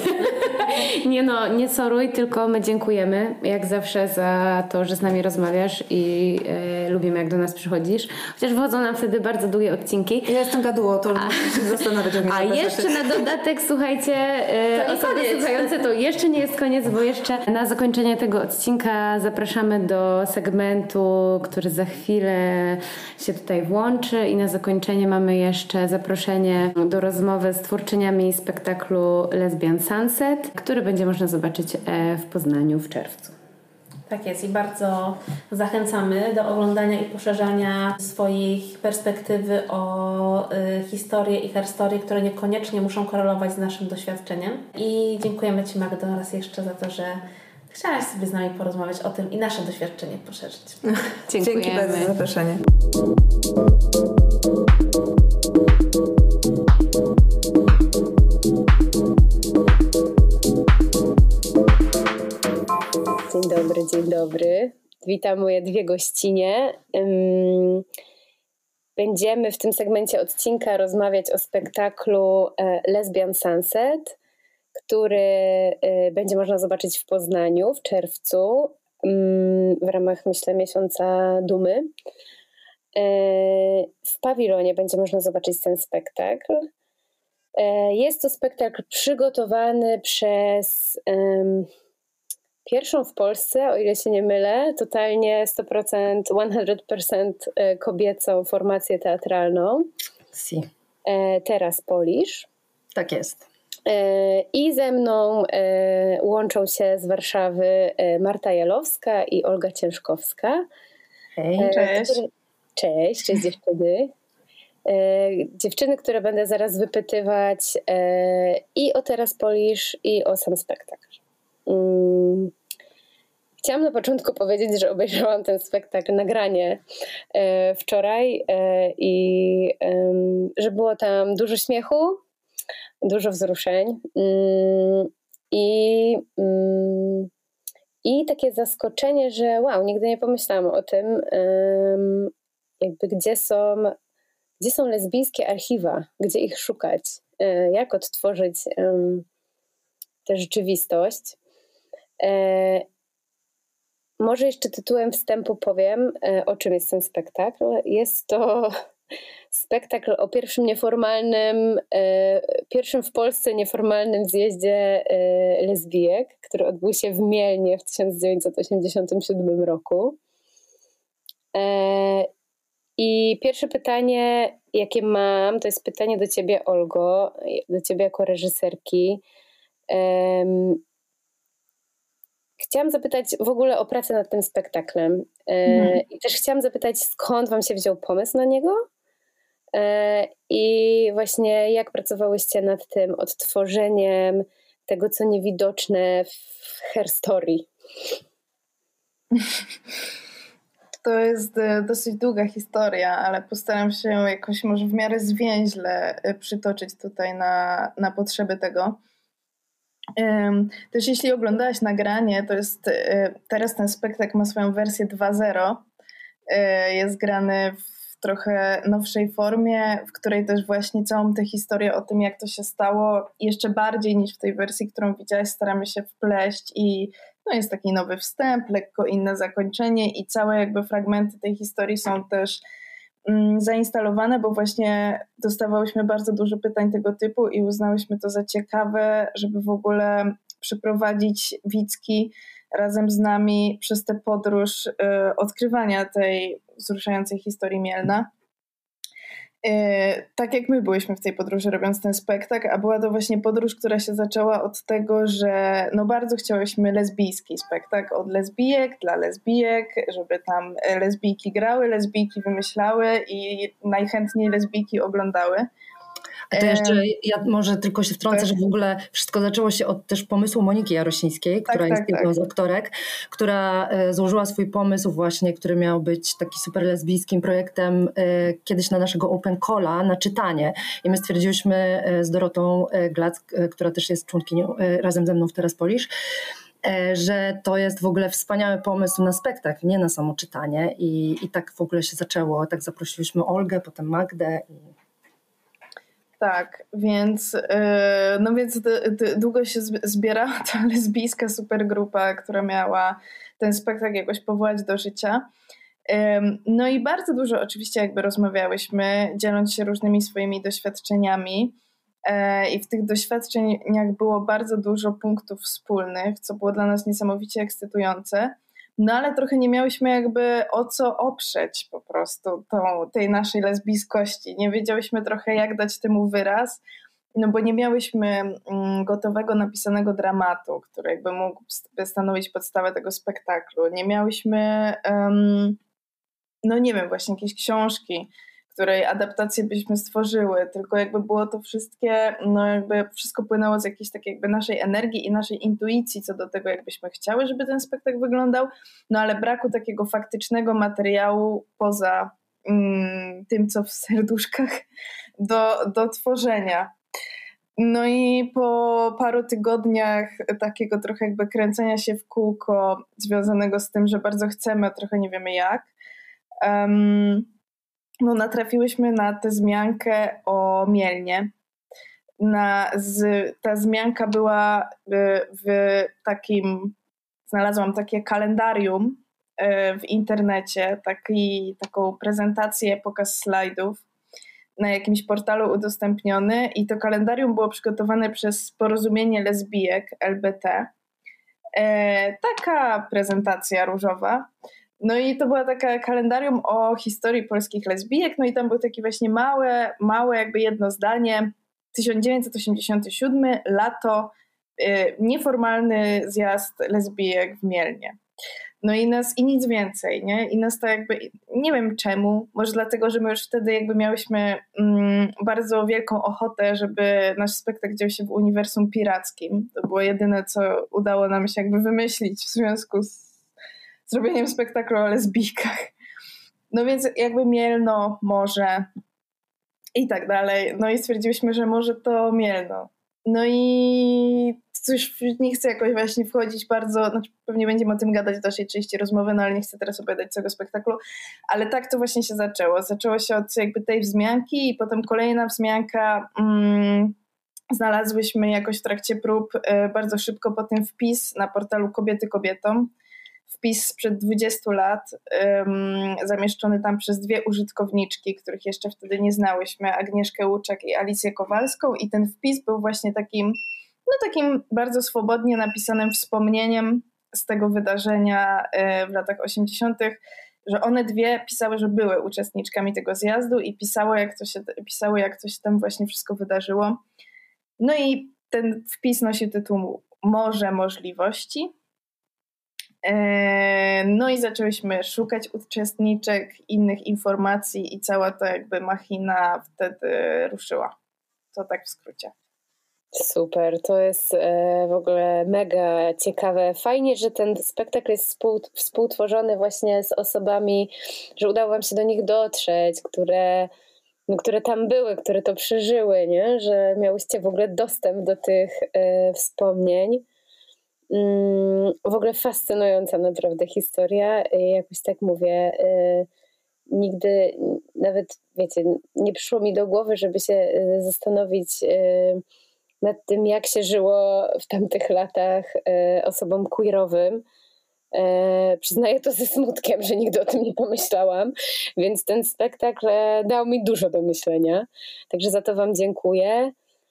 S3: Nie no, nie soruj, tylko my dziękujemy jak zawsze za to, że z nami rozmawiasz i e, lubimy jak do nas przychodzisz. Chociaż wychodzą nam wtedy bardzo długie odcinki.
S4: Ja jestem gaduło, to a, się zastanawiać.
S3: A jeszcze na dodatek, słuchajcie, e, osoby słuchające, to jeszcze nie jest koniec, bo jeszcze na zakończenie tego odcinka zapraszamy do segmentu, który za chwilę się tutaj włączy i na zakończenie mamy jeszcze zaproszenie do rozmowy z twórczyniami spektaklu Lesbian Sunset, który będzie można zobaczyć w Poznaniu w czerwcu.
S2: Tak jest i bardzo zachęcamy do oglądania i poszerzania swoich perspektywy o y, historię i herstorie, które niekoniecznie muszą korelować z naszym doświadczeniem. I dziękujemy Ci, Magdo, raz jeszcze za to, że chciałaś sobie z nami porozmawiać o tym i nasze doświadczenie poszerzyć.
S1: Dziękujemy.
S4: Dzięki bardzo za zaproszenie.
S3: Dzień dobry, dzień dobry. Witam moje dwie gościnie. Będziemy w tym segmencie odcinka rozmawiać o spektaklu Lesbian Sunset, który będzie można zobaczyć w Poznaniu w czerwcu w ramach, myślę, miesiąca Dumy. W pawilonie będzie można zobaczyć ten spektakl. Jest to spektakl przygotowany przez um, pierwszą w Polsce, o ile się nie mylę, totalnie sto procent, sto procent kobiecą formację teatralną.
S5: Si.
S3: Teraz Polish.
S5: Tak jest.
S3: I ze mną łączą się z Warszawy Marta Jalowska i Olga Ciężkowska.
S5: Hej,
S3: cześć. Które... Cześć, cześć dziewczyny. Dziewczyny, które będę zaraz wypytywać i o Teraz Polish, i o sam spektakl. Chciałam na początku powiedzieć, że obejrzałam ten spektakl, nagranie wczoraj i że było tam dużo śmiechu, dużo wzruszeń i, i takie zaskoczenie, że wow, nigdy nie pomyślałam o tym, jakby gdzie są, gdzie są lesbijskie archiwa, gdzie ich szukać, jak odtworzyć tę rzeczywistość. Może jeszcze tytułem wstępu powiem, o czym jest ten spektakl. Jest to spektakl o pierwszym nieformalnym, pierwszym w Polsce nieformalnym zjeździe lesbijek, który odbył się w Mielnie w tysiąc dziewięćset osiemdziesiątym siódmym roku. I pierwsze pytanie, jakie mam, to jest pytanie do Ciebie, Olgo, do Ciebie jako reżyserki. Chciałam zapytać w ogóle o pracę nad tym spektaklem. Mhm. I też chciałam zapytać, skąd Wam się wziął pomysł na niego? I właśnie jak pracowałyście nad tym odtworzeniem tego, co niewidoczne w herstory?
S6: To jest dosyć długa historia, ale postaram się jakoś może w miarę zwięźle przytoczyć tutaj na, na potrzeby tego. Też jeśli oglądałaś nagranie, to jest teraz ten spektakl ma swoją wersję dwa zero. Jest grany w trochę nowszej formie, w której też właśnie całą tę historię o tym, jak to się stało, jeszcze bardziej niż w tej wersji, którą widziałaś, staramy się wpleść i no jest taki nowy wstęp, lekko inne zakończenie i całe jakby fragmenty tej historii są też mm, zainstalowane, bo właśnie dostawałyśmy bardzo dużo pytań tego typu i uznałyśmy to za ciekawe, żeby w ogóle przeprowadzić widzki razem z nami przez tę podróż y, odkrywania tej wzruszającej historii Mielna. Y, tak jak my byliśmy w tej podróży robiąc ten spektakl, a była to właśnie podróż, która się zaczęła od tego, że no bardzo chciałyśmy lesbijski spektakl od lesbijek, dla lesbijek, żeby tam lesbijki grały, lesbijki wymyślały i najchętniej lesbijki oglądały.
S5: A to jeszcze ja może tylko się wtrącę, tak. Że w ogóle wszystko zaczęło się od też pomysłu Moniki Jarosińskiej, która tak, jest tak, jedną tak. z aktorek, która złożyła swój pomysł właśnie, który miał być taki super lesbijskim projektem kiedyś na naszego Open Calla, na czytanie. I my stwierdziłyśmy z Dorotą Glac, która też jest członkinią razem ze mną w Teraz Polish, że to jest w ogóle wspaniały pomysł na spektakl, nie na samo czytanie. I, i tak w ogóle się zaczęło. Tak zaprosiliśmy Olgę, potem Magdę i
S6: tak, więc, no więc d- d- długo się zbierała ta lesbijska supergrupa, która miała ten spektakl jakoś powołać do życia. No i bardzo dużo oczywiście jakby rozmawiałyśmy, dzieląc się różnymi swoimi doświadczeniami i w tych doświadczeniach było bardzo dużo punktów wspólnych, co było dla nas niesamowicie ekscytujące. No ale trochę nie miałyśmy jakby o co oprzeć po prostu tą, tej naszej lesbijskości. Nie wiedziałyśmy trochę jak dać temu wyraz, no bo nie miałyśmy gotowego, napisanego dramatu, który jakby mógł stanowić podstawę tego spektaklu. Nie miałyśmy, um, no nie wiem, właśnie jakiejś książki, której adaptację byśmy stworzyły, tylko jakby było to wszystkie, no jakby wszystko płynęło z jakiejś takiej jakby naszej energii i naszej intuicji co do tego, jakbyśmy chciały, żeby ten spektakl wyglądał, no ale braku takiego faktycznego materiału poza mm, tym, co w serduszkach do, do tworzenia. No i po paru tygodniach takiego trochę jakby kręcenia się w kółko związanego z tym, że bardzo chcemy, a trochę nie wiemy jak, um, no natrafiłyśmy na tę wzmiankę o Mielnie. Na, z, ta wzmianka była w takim, znalazłam takie kalendarium w internecie, taki, taką prezentację, pokaz slajdów na jakimś portalu udostępniony i to kalendarium było przygotowane przez Porozumienie Lesbijek L B T. E, taka prezentacja różowa. No i to była taka kalendarium o historii polskich lesbijek, no i tam był taki właśnie małe, małe jakby jedno zdanie, tysiąc dziewięćset osiemdziesiąty siódmy, lato, y, nieformalny zjazd lesbijek w Mielnie. No i nas, i nic więcej, nie? I nas to jakby, nie wiem czemu, może dlatego, że my już wtedy jakby miałyśmy mm, bardzo wielką ochotę, żeby nasz spektakl dział się w uniwersum pirackim. To było jedyne, co udało nam się jakby wymyślić w związku z zrobieniem spektaklu o lesbijkach. No więc jakby Mielno, morze i tak dalej. No i stwierdziliśmy, że może to Mielno. No i cóż, nie chcę jakoś właśnie wchodzić bardzo, znaczy pewnie będziemy o tym gadać w dalszej części rozmowy, no ale nie chcę teraz opowiadać całego spektaklu, ale tak to właśnie się zaczęło. Zaczęło się od jakby tej wzmianki i potem kolejna wzmianka. Mm, znalazłyśmy jakoś w trakcie prób y, bardzo szybko potem wpis na portalu Kobiety Kobietom. Wpis sprzed dwudziestu lat, um, zamieszczony tam przez dwie użytkowniczki, których jeszcze wtedy nie znałyśmy, Agnieszkę Łuczak i Alicję Kowalską, i ten wpis był właśnie takim, no takim bardzo swobodnie napisanym wspomnieniem z tego wydarzenia w latach osiemdziesiątych, że one dwie pisały, że były uczestniczkami tego zjazdu i pisało, jak to się, pisały, jak to się tam właśnie wszystko wydarzyło. No i ten wpis nosił tytuł Morze możliwości. No i zaczęłyśmy szukać uczestniczek, innych informacji i cała ta jakby machina wtedy ruszyła. To tak w skrócie.
S3: Super, to jest w ogóle mega ciekawe. Fajnie, że ten spektakl jest współ, współtworzony właśnie z osobami, że udało wam się do nich dotrzeć, które, no, które tam były, które to przeżyły, nie? Że miałyście w ogóle dostęp do tych e, wspomnień. W ogóle fascynująca naprawdę historia. Jakoś tak mówię, nigdy nawet, wiecie, nie przyszło mi do głowy, żeby się zastanowić nad tym, jak się żyło w tamtych latach osobom queerowym. Przyznaję to ze smutkiem, że nigdy o tym nie pomyślałam, więc ten spektakl dał mi dużo do myślenia. Także za to wam dziękuję.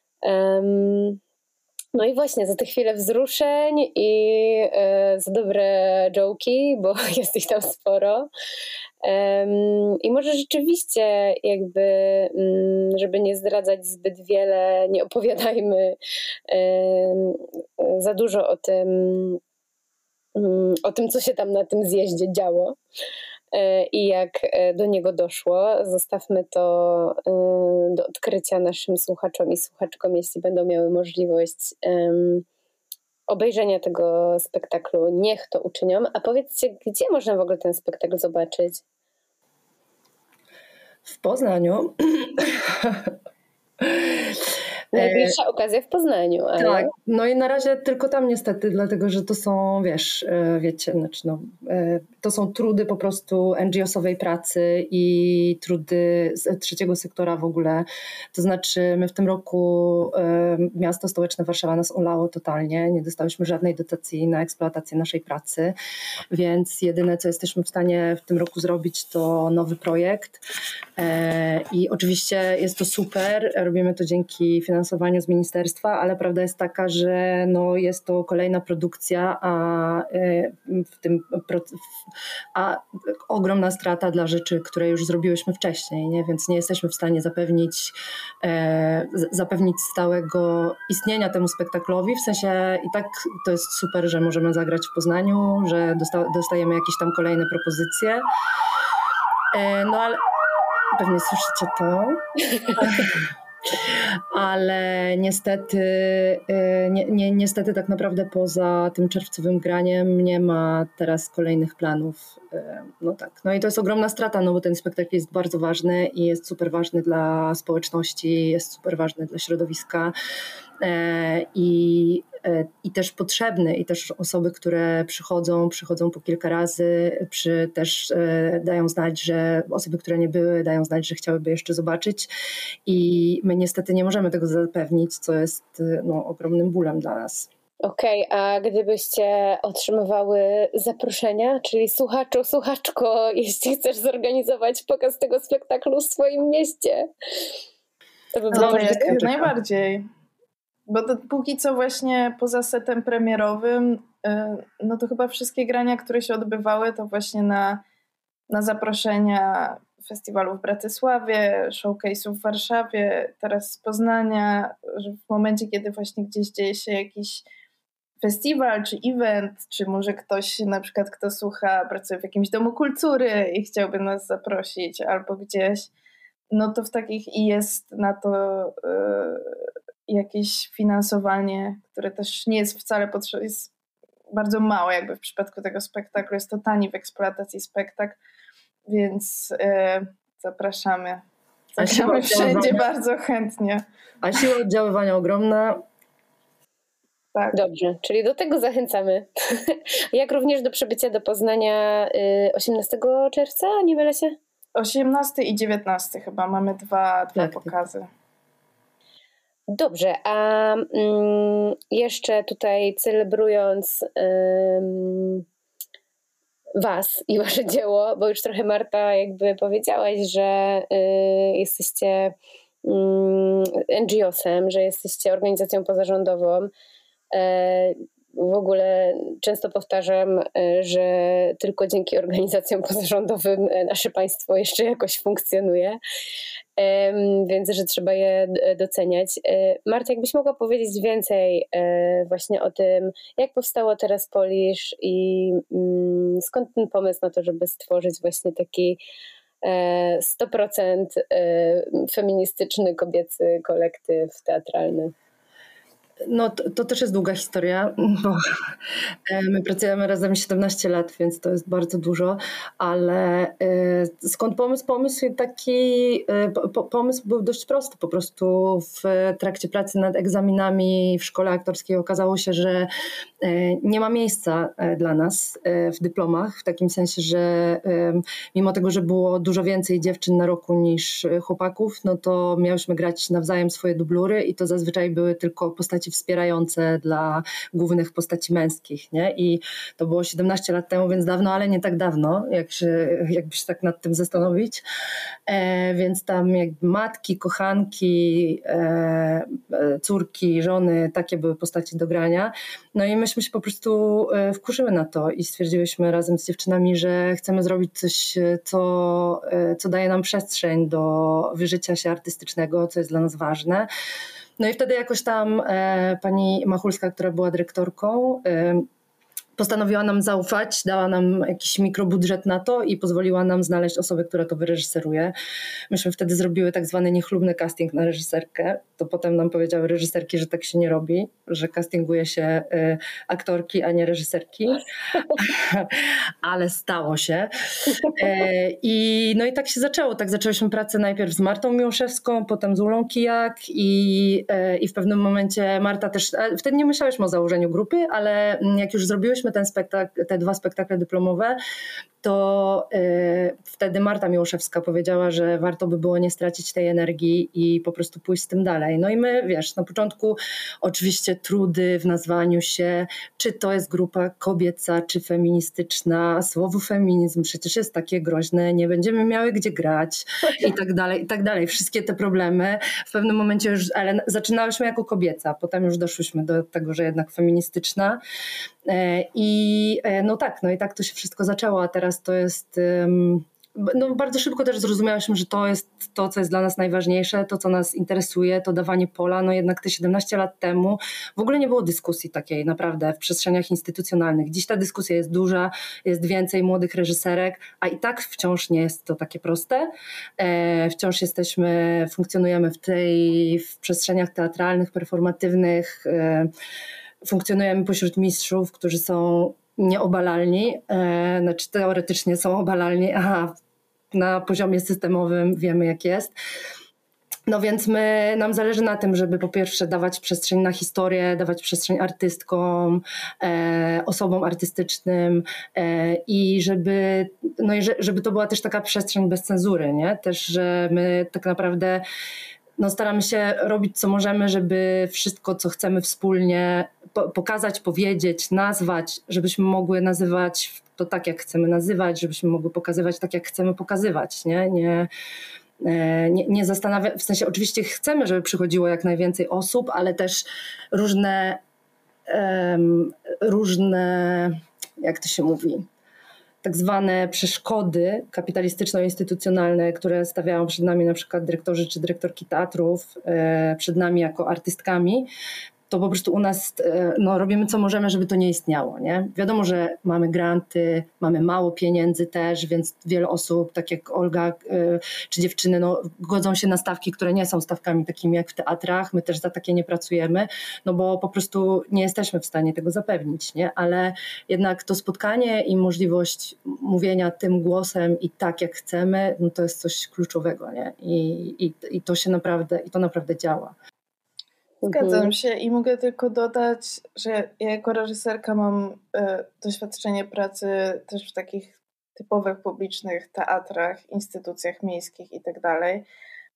S3: No i właśnie za te chwile wzruszeń i e, za dobre joke'i, bo jest ich tam sporo. Um, I może rzeczywiście jakby, um, żeby nie zdradzać zbyt wiele, nie opowiadajmy um, za dużo o tym, um, o tym, co się tam na tym zjeździe działo i jak do niego doszło. Zostawmy to do odkrycia naszym słuchaczom i słuchaczkom, jeśli będą miały możliwość um, obejrzenia tego spektaklu. Niech to uczynią. A powiedzcie, gdzie można w ogóle ten spektakl zobaczyć?
S5: W Poznaniu.
S3: Najbliższa okazja w Poznaniu. Ale...
S5: Tak, no i na razie tylko tam niestety, dlatego że to są, wiesz, wiecie, znaczy no, to są trudy po prostu en dżi o-sowej pracy i trudy z trzeciego sektora w ogóle. To znaczy my w tym roku miasto stołeczne Warszawa nas olało totalnie, nie dostałyśmy żadnej dotacji na eksploatację naszej pracy, więc jedyne co jesteśmy w stanie w tym roku zrobić to nowy projekt i oczywiście jest to super, robimy to dzięki finansowaniu finansowaniu z ministerstwa, ale prawda jest taka, że no jest to kolejna produkcja, a w tym a ogromna strata dla rzeczy, które już zrobiłyśmy wcześniej, nie? Więc nie jesteśmy w stanie zapewnić, e, zapewnić stałego istnienia temu spektaklowi, w sensie i tak to jest super, że możemy zagrać w Poznaniu, że dosta, dostajemy jakieś tam kolejne propozycje, e, no ale pewnie słyszycie to. Ale niestety, nie, nie, niestety tak naprawdę poza tym czerwcowym graniem nie ma teraz kolejnych planów. No tak, no i to jest ogromna strata, no bo ten spektakl jest bardzo ważny i jest super ważny dla społeczności, jest super ważny dla środowiska i, i też potrzebny i też osoby, które przychodzą, przychodzą po kilka razy, przy, też dają znać, że osoby, które nie były, dają znać, że chciałyby jeszcze zobaczyć i my niestety nie możemy tego zapewnić, co jest no, ogromnym bólem dla nas.
S3: Okej, okay, a gdybyście otrzymywały zaproszenia, czyli słuchaczu, słuchaczko, jeśli chcesz zorganizować pokaz tego spektaklu w swoim mieście, to by było
S6: no, jak najbardziej. Bo to, póki co właśnie poza setem premierowym, no to chyba wszystkie grania, które się odbywały, to właśnie na, na zaproszenia festiwalu w Bratysławie, showcase'ów w Warszawie, teraz z Poznania, że w momencie, kiedy właśnie gdzieś dzieje się jakiś festiwal czy event, czy może ktoś na przykład, kto słucha, pracuje w jakimś domu kultury i chciałby nas zaprosić albo gdzieś, no to w takich i jest na to y, jakieś finansowanie, które też nie jest wcale potrzebne, jest bardzo małe jakby w przypadku tego spektaklu, jest to tani w eksploatacji spektakl, więc y, zapraszamy. Zapraszamy wszędzie bardzo chętnie.
S5: A siła oddziaływania ogromna.
S6: Tak.
S3: Dobrze, czyli do tego zachęcamy. Jak również do przybycia do Poznania osiemnastego czerwca, nie mylę się?
S6: osiemnastego i dziewiętnastego chyba, mamy dwa, dwa
S5: tak,
S6: pokazy.
S5: Tak.
S3: Dobrze, a mm, jeszcze tutaj celebrując ym, was i wasze dzieło, bo już trochę Marta jakby powiedziałaś, że y, jesteście y, en dżi o-sem, że jesteście organizacją pozarządową. W ogóle często powtarzam, że tylko dzięki organizacjom pozarządowym nasze państwo jeszcze jakoś funkcjonuje, więc że trzeba je doceniać. Marta, jakbyś mogła powiedzieć więcej właśnie o tym, jak powstało Teraz Polish i skąd ten pomysł na to, żeby stworzyć właśnie taki sto procent feministyczny, kobiecy kolektyw teatralny?
S5: No to, to też jest długa historia, bo my pracujemy razem siedemnaście lat, więc to jest bardzo dużo, ale skąd pomysł? Pomysł taki, pomysł był dość prosty, po prostu w trakcie pracy nad egzaminami w szkole aktorskiej okazało się, że nie ma miejsca dla nas w dyplomach, w takim sensie, że mimo tego, że było dużo więcej dziewczyn na roku niż chłopaków, no to miałyśmy grać nawzajem swoje dublury i to zazwyczaj były tylko postaci wspierające dla głównych postaci męskich, nie? I to było siedemnaście lat temu, więc dawno, ale nie tak dawno, jak się, jakby się tak nad tym zastanowić. E, więc tam jakby matki, kochanki, e, córki, żony, takie były postaci do grania. No i myśmy się po prostu wkurzyły na to i stwierdziłyśmy razem z dziewczynami, że chcemy zrobić coś, co, co daje nam przestrzeń do wyżycia się artystycznego, co jest dla nas ważne. No i wtedy jakoś tam e, pani Machulska, która była dyrektorką, e, postanowiła nam zaufać, dała nam jakiś mikrobudżet na to i pozwoliła nam znaleźć osobę, która to wyreżyseruje. Myśmy wtedy zrobiły tak zwany niechlubny casting na reżyserkę. To potem nam powiedziały reżyserki, że tak się nie robi, że castinguje się y, aktorki, a nie reżyserki. Ale stało się. E, i, no i tak się zaczęło. Tak zaczęłyśmy pracę najpierw z Martą Miłoszewską, potem z Ulą Kijak i, e, i w pewnym momencie Marta też, wtedy nie myślałyśmy o założeniu grupy, ale jak już zrobiłyśmy zrobiłyśmy ten spektakl, te dwa spektakle dyplomowe, to y, wtedy Marta Miłoszewska powiedziała, że warto by było nie stracić tej energii i po prostu pójść z tym dalej. No i my, wiesz, na początku oczywiście trudy w nazwaniu się, czy to jest grupa kobieca, czy feministyczna, słowo feminizm przecież jest takie groźne, nie będziemy miały gdzie grać i tak dalej, i tak dalej. Wszystkie te problemy w pewnym momencie już, ale zaczynałyśmy jako kobieca, potem już doszłyśmy do tego, że jednak feministyczna. I no tak, no i tak to się wszystko zaczęło, a teraz to jest, no bardzo szybko też zrozumiałyśmy, że to jest to, co jest dla nas najważniejsze, to, co nas interesuje, to dawanie pola. No jednak te siedemnaście lat temu w ogóle nie było dyskusji takiej naprawdę w przestrzeniach instytucjonalnych. Dziś ta dyskusja jest duża, jest więcej młodych reżyserek, a i tak wciąż nie jest to takie proste. Wciąż jesteśmy, funkcjonujemy w tej, w przestrzeniach teatralnych, performatywnych, funkcjonujemy pośród mistrzów, którzy są nieobalalni, e, znaczy teoretycznie są obalalni, a na poziomie systemowym wiemy jak jest. No więc my, nam zależy na tym, żeby po pierwsze dawać przestrzeń na historię, dawać przestrzeń artystkom, e, osobom artystycznym e, i żeby, no i żeby to była też taka przestrzeń bez cenzury, nie? Też, że my tak naprawdę no staramy się robić co możemy, żeby wszystko, co chcemy wspólnie po- pokazać, powiedzieć, nazwać, żebyśmy mogły nazywać to tak, jak chcemy nazywać, żebyśmy mogły pokazywać tak, jak chcemy pokazywać, nie? Nie, nie, nie zastanawiać, w sensie oczywiście chcemy, żeby przychodziło jak najwięcej osób, ale też różne, um, różne, jak to się mówi, tak zwane przeszkody kapitalistyczno-instytucjonalne, które stawiają przed nami na przykład dyrektorzy czy dyrektorki teatrów, przed nami jako artystkami, to po prostu u nas no, robimy co możemy, żeby to nie istniało. Nie? Wiadomo, że mamy granty, mamy mało pieniędzy też, więc wiele osób, tak jak Olga czy dziewczyny, no, godzą się na stawki, które nie są stawkami takimi jak w teatrach. My też za takie nie pracujemy, no bo po prostu nie jesteśmy w stanie tego zapewnić. Nie? Ale jednak to spotkanie i możliwość mówienia tym głosem i tak jak chcemy, no to jest coś kluczowego. Nie? I, i, i to się naprawdę, i to naprawdę działa.
S6: Zgadzam się i mogę tylko dodać, że ja jako reżyserka mam y, doświadczenie pracy też w takich typowych publicznych teatrach, instytucjach miejskich i tak dalej.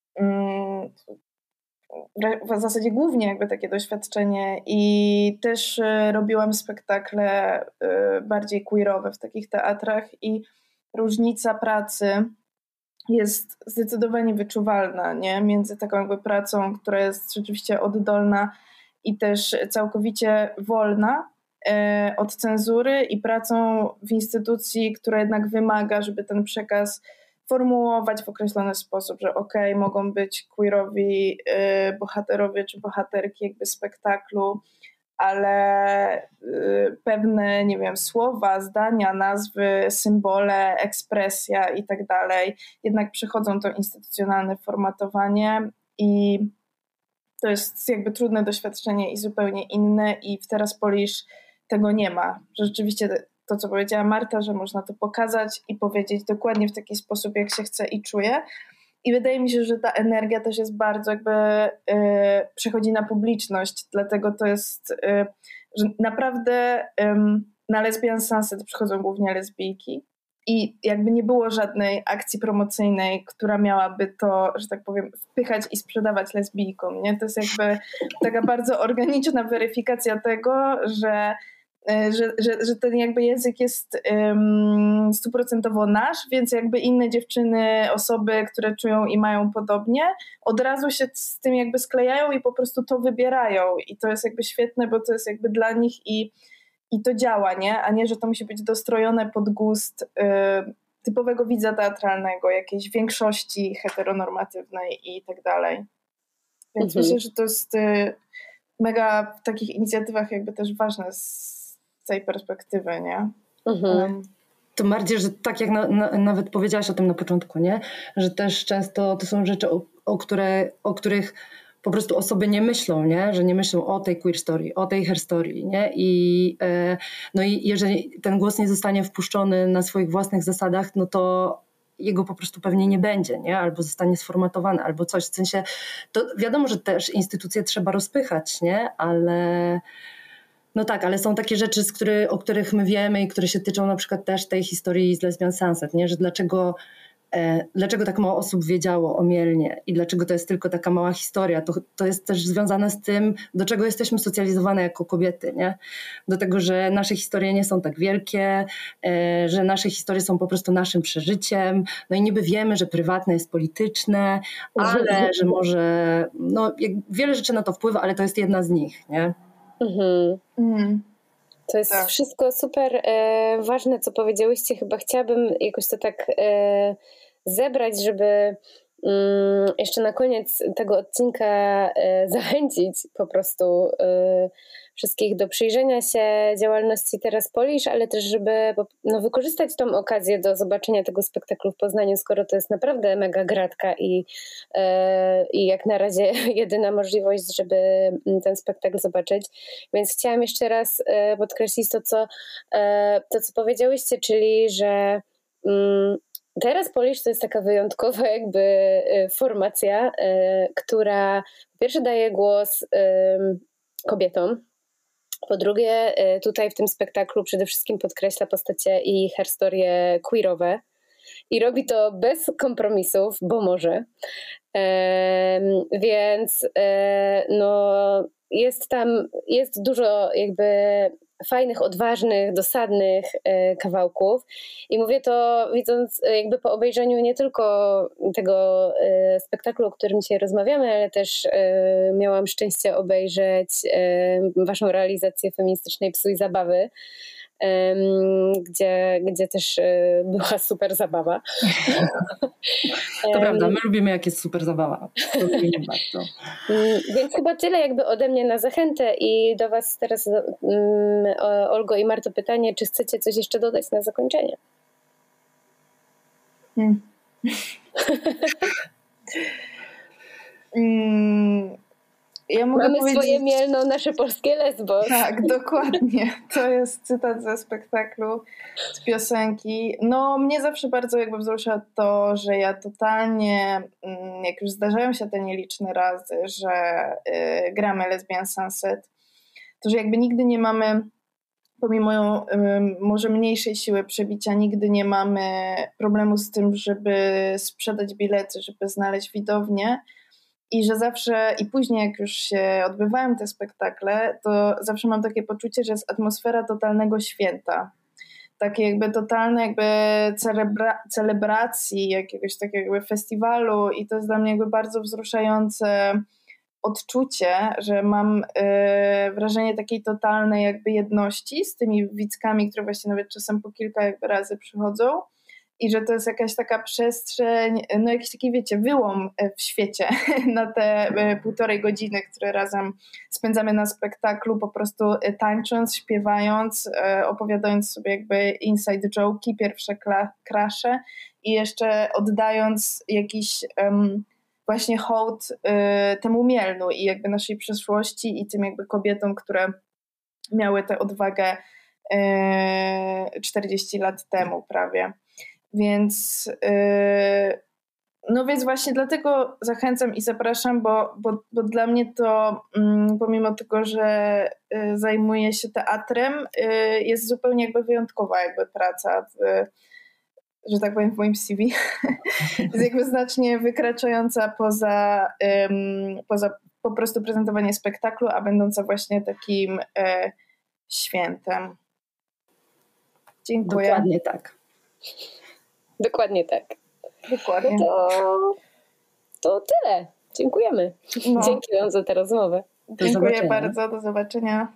S6: W zasadzie głównie jakby takie doświadczenie i też y, robiłam spektakle y, bardziej queerowe w takich teatrach i różnica pracy jest zdecydowanie wyczuwalna, nie? Między taką jakby pracą, która jest rzeczywiście oddolna i też całkowicie wolna e, od cenzury i pracą w instytucji, która jednak wymaga, żeby ten przekaz formułować w określony sposób, że okej, okay, mogą być queerowi e, bohaterowie czy bohaterki jakby spektaklu, ale y, pewne, nie wiem, słowa, zdania, nazwy, symbole, ekspresja i tak dalej jednak przechodzą to instytucjonalne formatowanie i to jest jakby trudne doświadczenie i zupełnie inne i w Teraz Polish tego nie ma. Rzeczywiście to, co powiedziała Marta, że można to pokazać i powiedzieć dokładnie w taki sposób, jak się chce i czuje. I wydaje mi się, że ta energia też jest bardzo jakby y, przechodzi na publiczność, dlatego to jest, y, że naprawdę y, na Lesbian Sunset przychodzą głównie lesbijki i jakby nie było żadnej akcji promocyjnej, która miałaby to, że tak powiem, wpychać i sprzedawać lesbijkom, nie? To jest jakby taka bardzo organiczna weryfikacja tego, że Że, że, że ten jakby język jest um, stuprocentowo nasz, więc jakby inne dziewczyny, osoby, które czują i mają podobnie, od razu się z tym jakby sklejają i po prostu to wybierają i to jest jakby świetne, bo to jest jakby dla nich i, i to działa, nie? A nie, że to musi być dostrojone pod gust y, typowego widza teatralnego, jakiejś większości heteronormatywnej i tak dalej. Więc mhm. myślę, że to jest y, mega w takich inicjatywach jakby też ważne z tej perspektywy, nie?
S5: Mhm. Tym bardziej, że tak jak na, na, nawet powiedziałaś o tym na początku, nie? Że też często to są rzeczy, o, o, które, o których po prostu osoby nie myślą, nie? Że nie myślą o tej queer story, o tej hair story, nie? I, e, no i jeżeli ten głos nie zostanie wpuszczony na swoich własnych zasadach, no to jego po prostu pewnie nie będzie, nie? Albo zostanie sformatowany, albo coś. W sensie, to wiadomo, że też instytucje trzeba rozpychać, nie? Ale No tak, ale są takie rzeczy, z który, o których my wiemy i które się tyczą na przykład też tej historii z Lesbian Sunset, nie? Że dlaczego, e, dlaczego tak mało osób wiedziało o Mielnie i dlaczego to jest tylko taka mała historia. To, to jest też związane z tym, do czego jesteśmy socjalizowane jako kobiety, nie? Do tego, że nasze historie nie są tak wielkie, e, że nasze historie są po prostu naszym przeżyciem. No i niby wiemy, że prywatne jest polityczne, ale że może, no wiele rzeczy na to wpływa, ale to jest jedna z nich, nie?
S3: Mhm.
S6: Mm.
S3: To jest
S6: Tak.
S3: wszystko super e, ważne, co powiedziałyście. Chyba chciałabym jakoś to tak e, zebrać, żeby mm, jeszcze na koniec tego odcinka e, zachęcić po prostu e, wszystkich do przyjrzenia się działalności Teraz Polish, ale też żeby no, wykorzystać tą okazję do zobaczenia tego spektaklu w Poznaniu, skoro to jest naprawdę mega gratka i, e, i jak na razie jedyna możliwość, żeby ten spektakl zobaczyć. Więc chciałam jeszcze raz e, podkreślić to co, e, to, co powiedziałyście, czyli że mm, Teraz Polish to jest taka wyjątkowa jakby e, formacja, e, która po pierwsze daje głos e, kobietom. Po drugie, tutaj w tym spektaklu przede wszystkim podkreśla postacie i historie queerowe i robi to bez kompromisów, bo może. E, więc e, no, jest tam jest dużo jakby fajnych, odważnych, dosadnych e, kawałków i mówię to widząc jakby po obejrzeniu nie tylko tego e, spektaklu, o którym dzisiaj rozmawiamy, ale też e, miałam szczęście obejrzeć e, waszą realizację feministycznej Psuj Zabawy, e, gdzie, gdzie też e, była super zabawa.
S5: To prawda, my lubimy jak jest super zabawa. Lubimy bardzo.
S3: Więc chyba tyle jakby ode mnie na zachętę i do was teraz um, Olgo i Marto pytanie, czy chcecie coś jeszcze dodać na zakończenie?
S6: Hmm. mm, ja mogę
S3: Mamy
S6: powiedzieć...
S3: swoje Mielno, nasze polskie Lesbos.
S6: Tak, dokładnie. To jest cytat ze spektaklu, z piosenki. No mnie zawsze bardzo jakby wzrusza to, że ja totalnie, jak już zdarzają się te nieliczne razy, że y, gramy Lesbian Sunset, to że jakby nigdy nie mamy, pomimo y, może mniejszej siły przebicia, nigdy nie mamy problemu z tym, żeby sprzedać bilety, żeby znaleźć widownię. I że zawsze, i później jak już się odbywają te spektakle, to zawsze mam takie poczucie, że jest atmosfera totalnego święta. Takie jakby totalne jakby celebra- celebracji, jakiegoś takiego jakby festiwalu i to jest dla mnie jakby bardzo wzruszające odczucie, że mam yy, wrażenie takiej totalnej jakby jedności z tymi widzkami, które właśnie nawet czasem po kilka jakby razy przychodzą. I że to jest jakaś taka przestrzeń, no jakiś taki, wiecie, wyłom w świecie na te półtorej godziny, które razem spędzamy na spektaklu, po prostu tańcząc, śpiewając, opowiadając sobie jakby inside joke'i, pierwsze crashe i jeszcze oddając jakiś um, właśnie hołd y, temu Mielnu i jakby naszej przeszłości i tym jakby kobietom, które miały tę odwagę y, czterdzieści lat temu prawie. Więc yy, no więc właśnie dlatego zachęcam i zapraszam, bo, bo, bo dla mnie to mm, pomimo tego, że y, zajmuję się teatrem, y, jest zupełnie jakby wyjątkowa jakby praca, w, że tak powiem w moim C V. Jest jakby znacznie wykraczająca poza, ym, poza po prostu prezentowanie spektaklu, a będąca właśnie takim y, świętem. Dziękuję.
S5: Dokładnie tak.
S3: Dokładnie tak.
S6: Dokładnie.
S3: No to, to tyle. Dziękujemy.
S6: No.
S3: Dzięki wam za tę rozmowę.
S5: Do
S6: Dziękuję
S5: zobaczenia.
S6: bardzo. Do zobaczenia.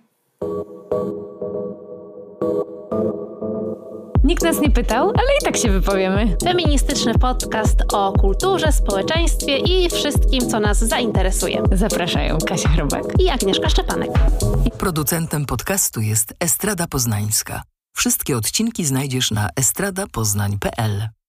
S1: Nikt nas nie pytał, ale i tak się wypowiemy.
S2: Feministyczny podcast o kulturze, społeczeństwie i wszystkim, co nas zainteresuje.
S1: Zapraszają Kasia Chrobak
S2: I Agnieszka Szczepanek.
S7: Producentem podcastu jest Estrada Poznańska. Wszystkie odcinki znajdziesz na estrada poznań kropka p l.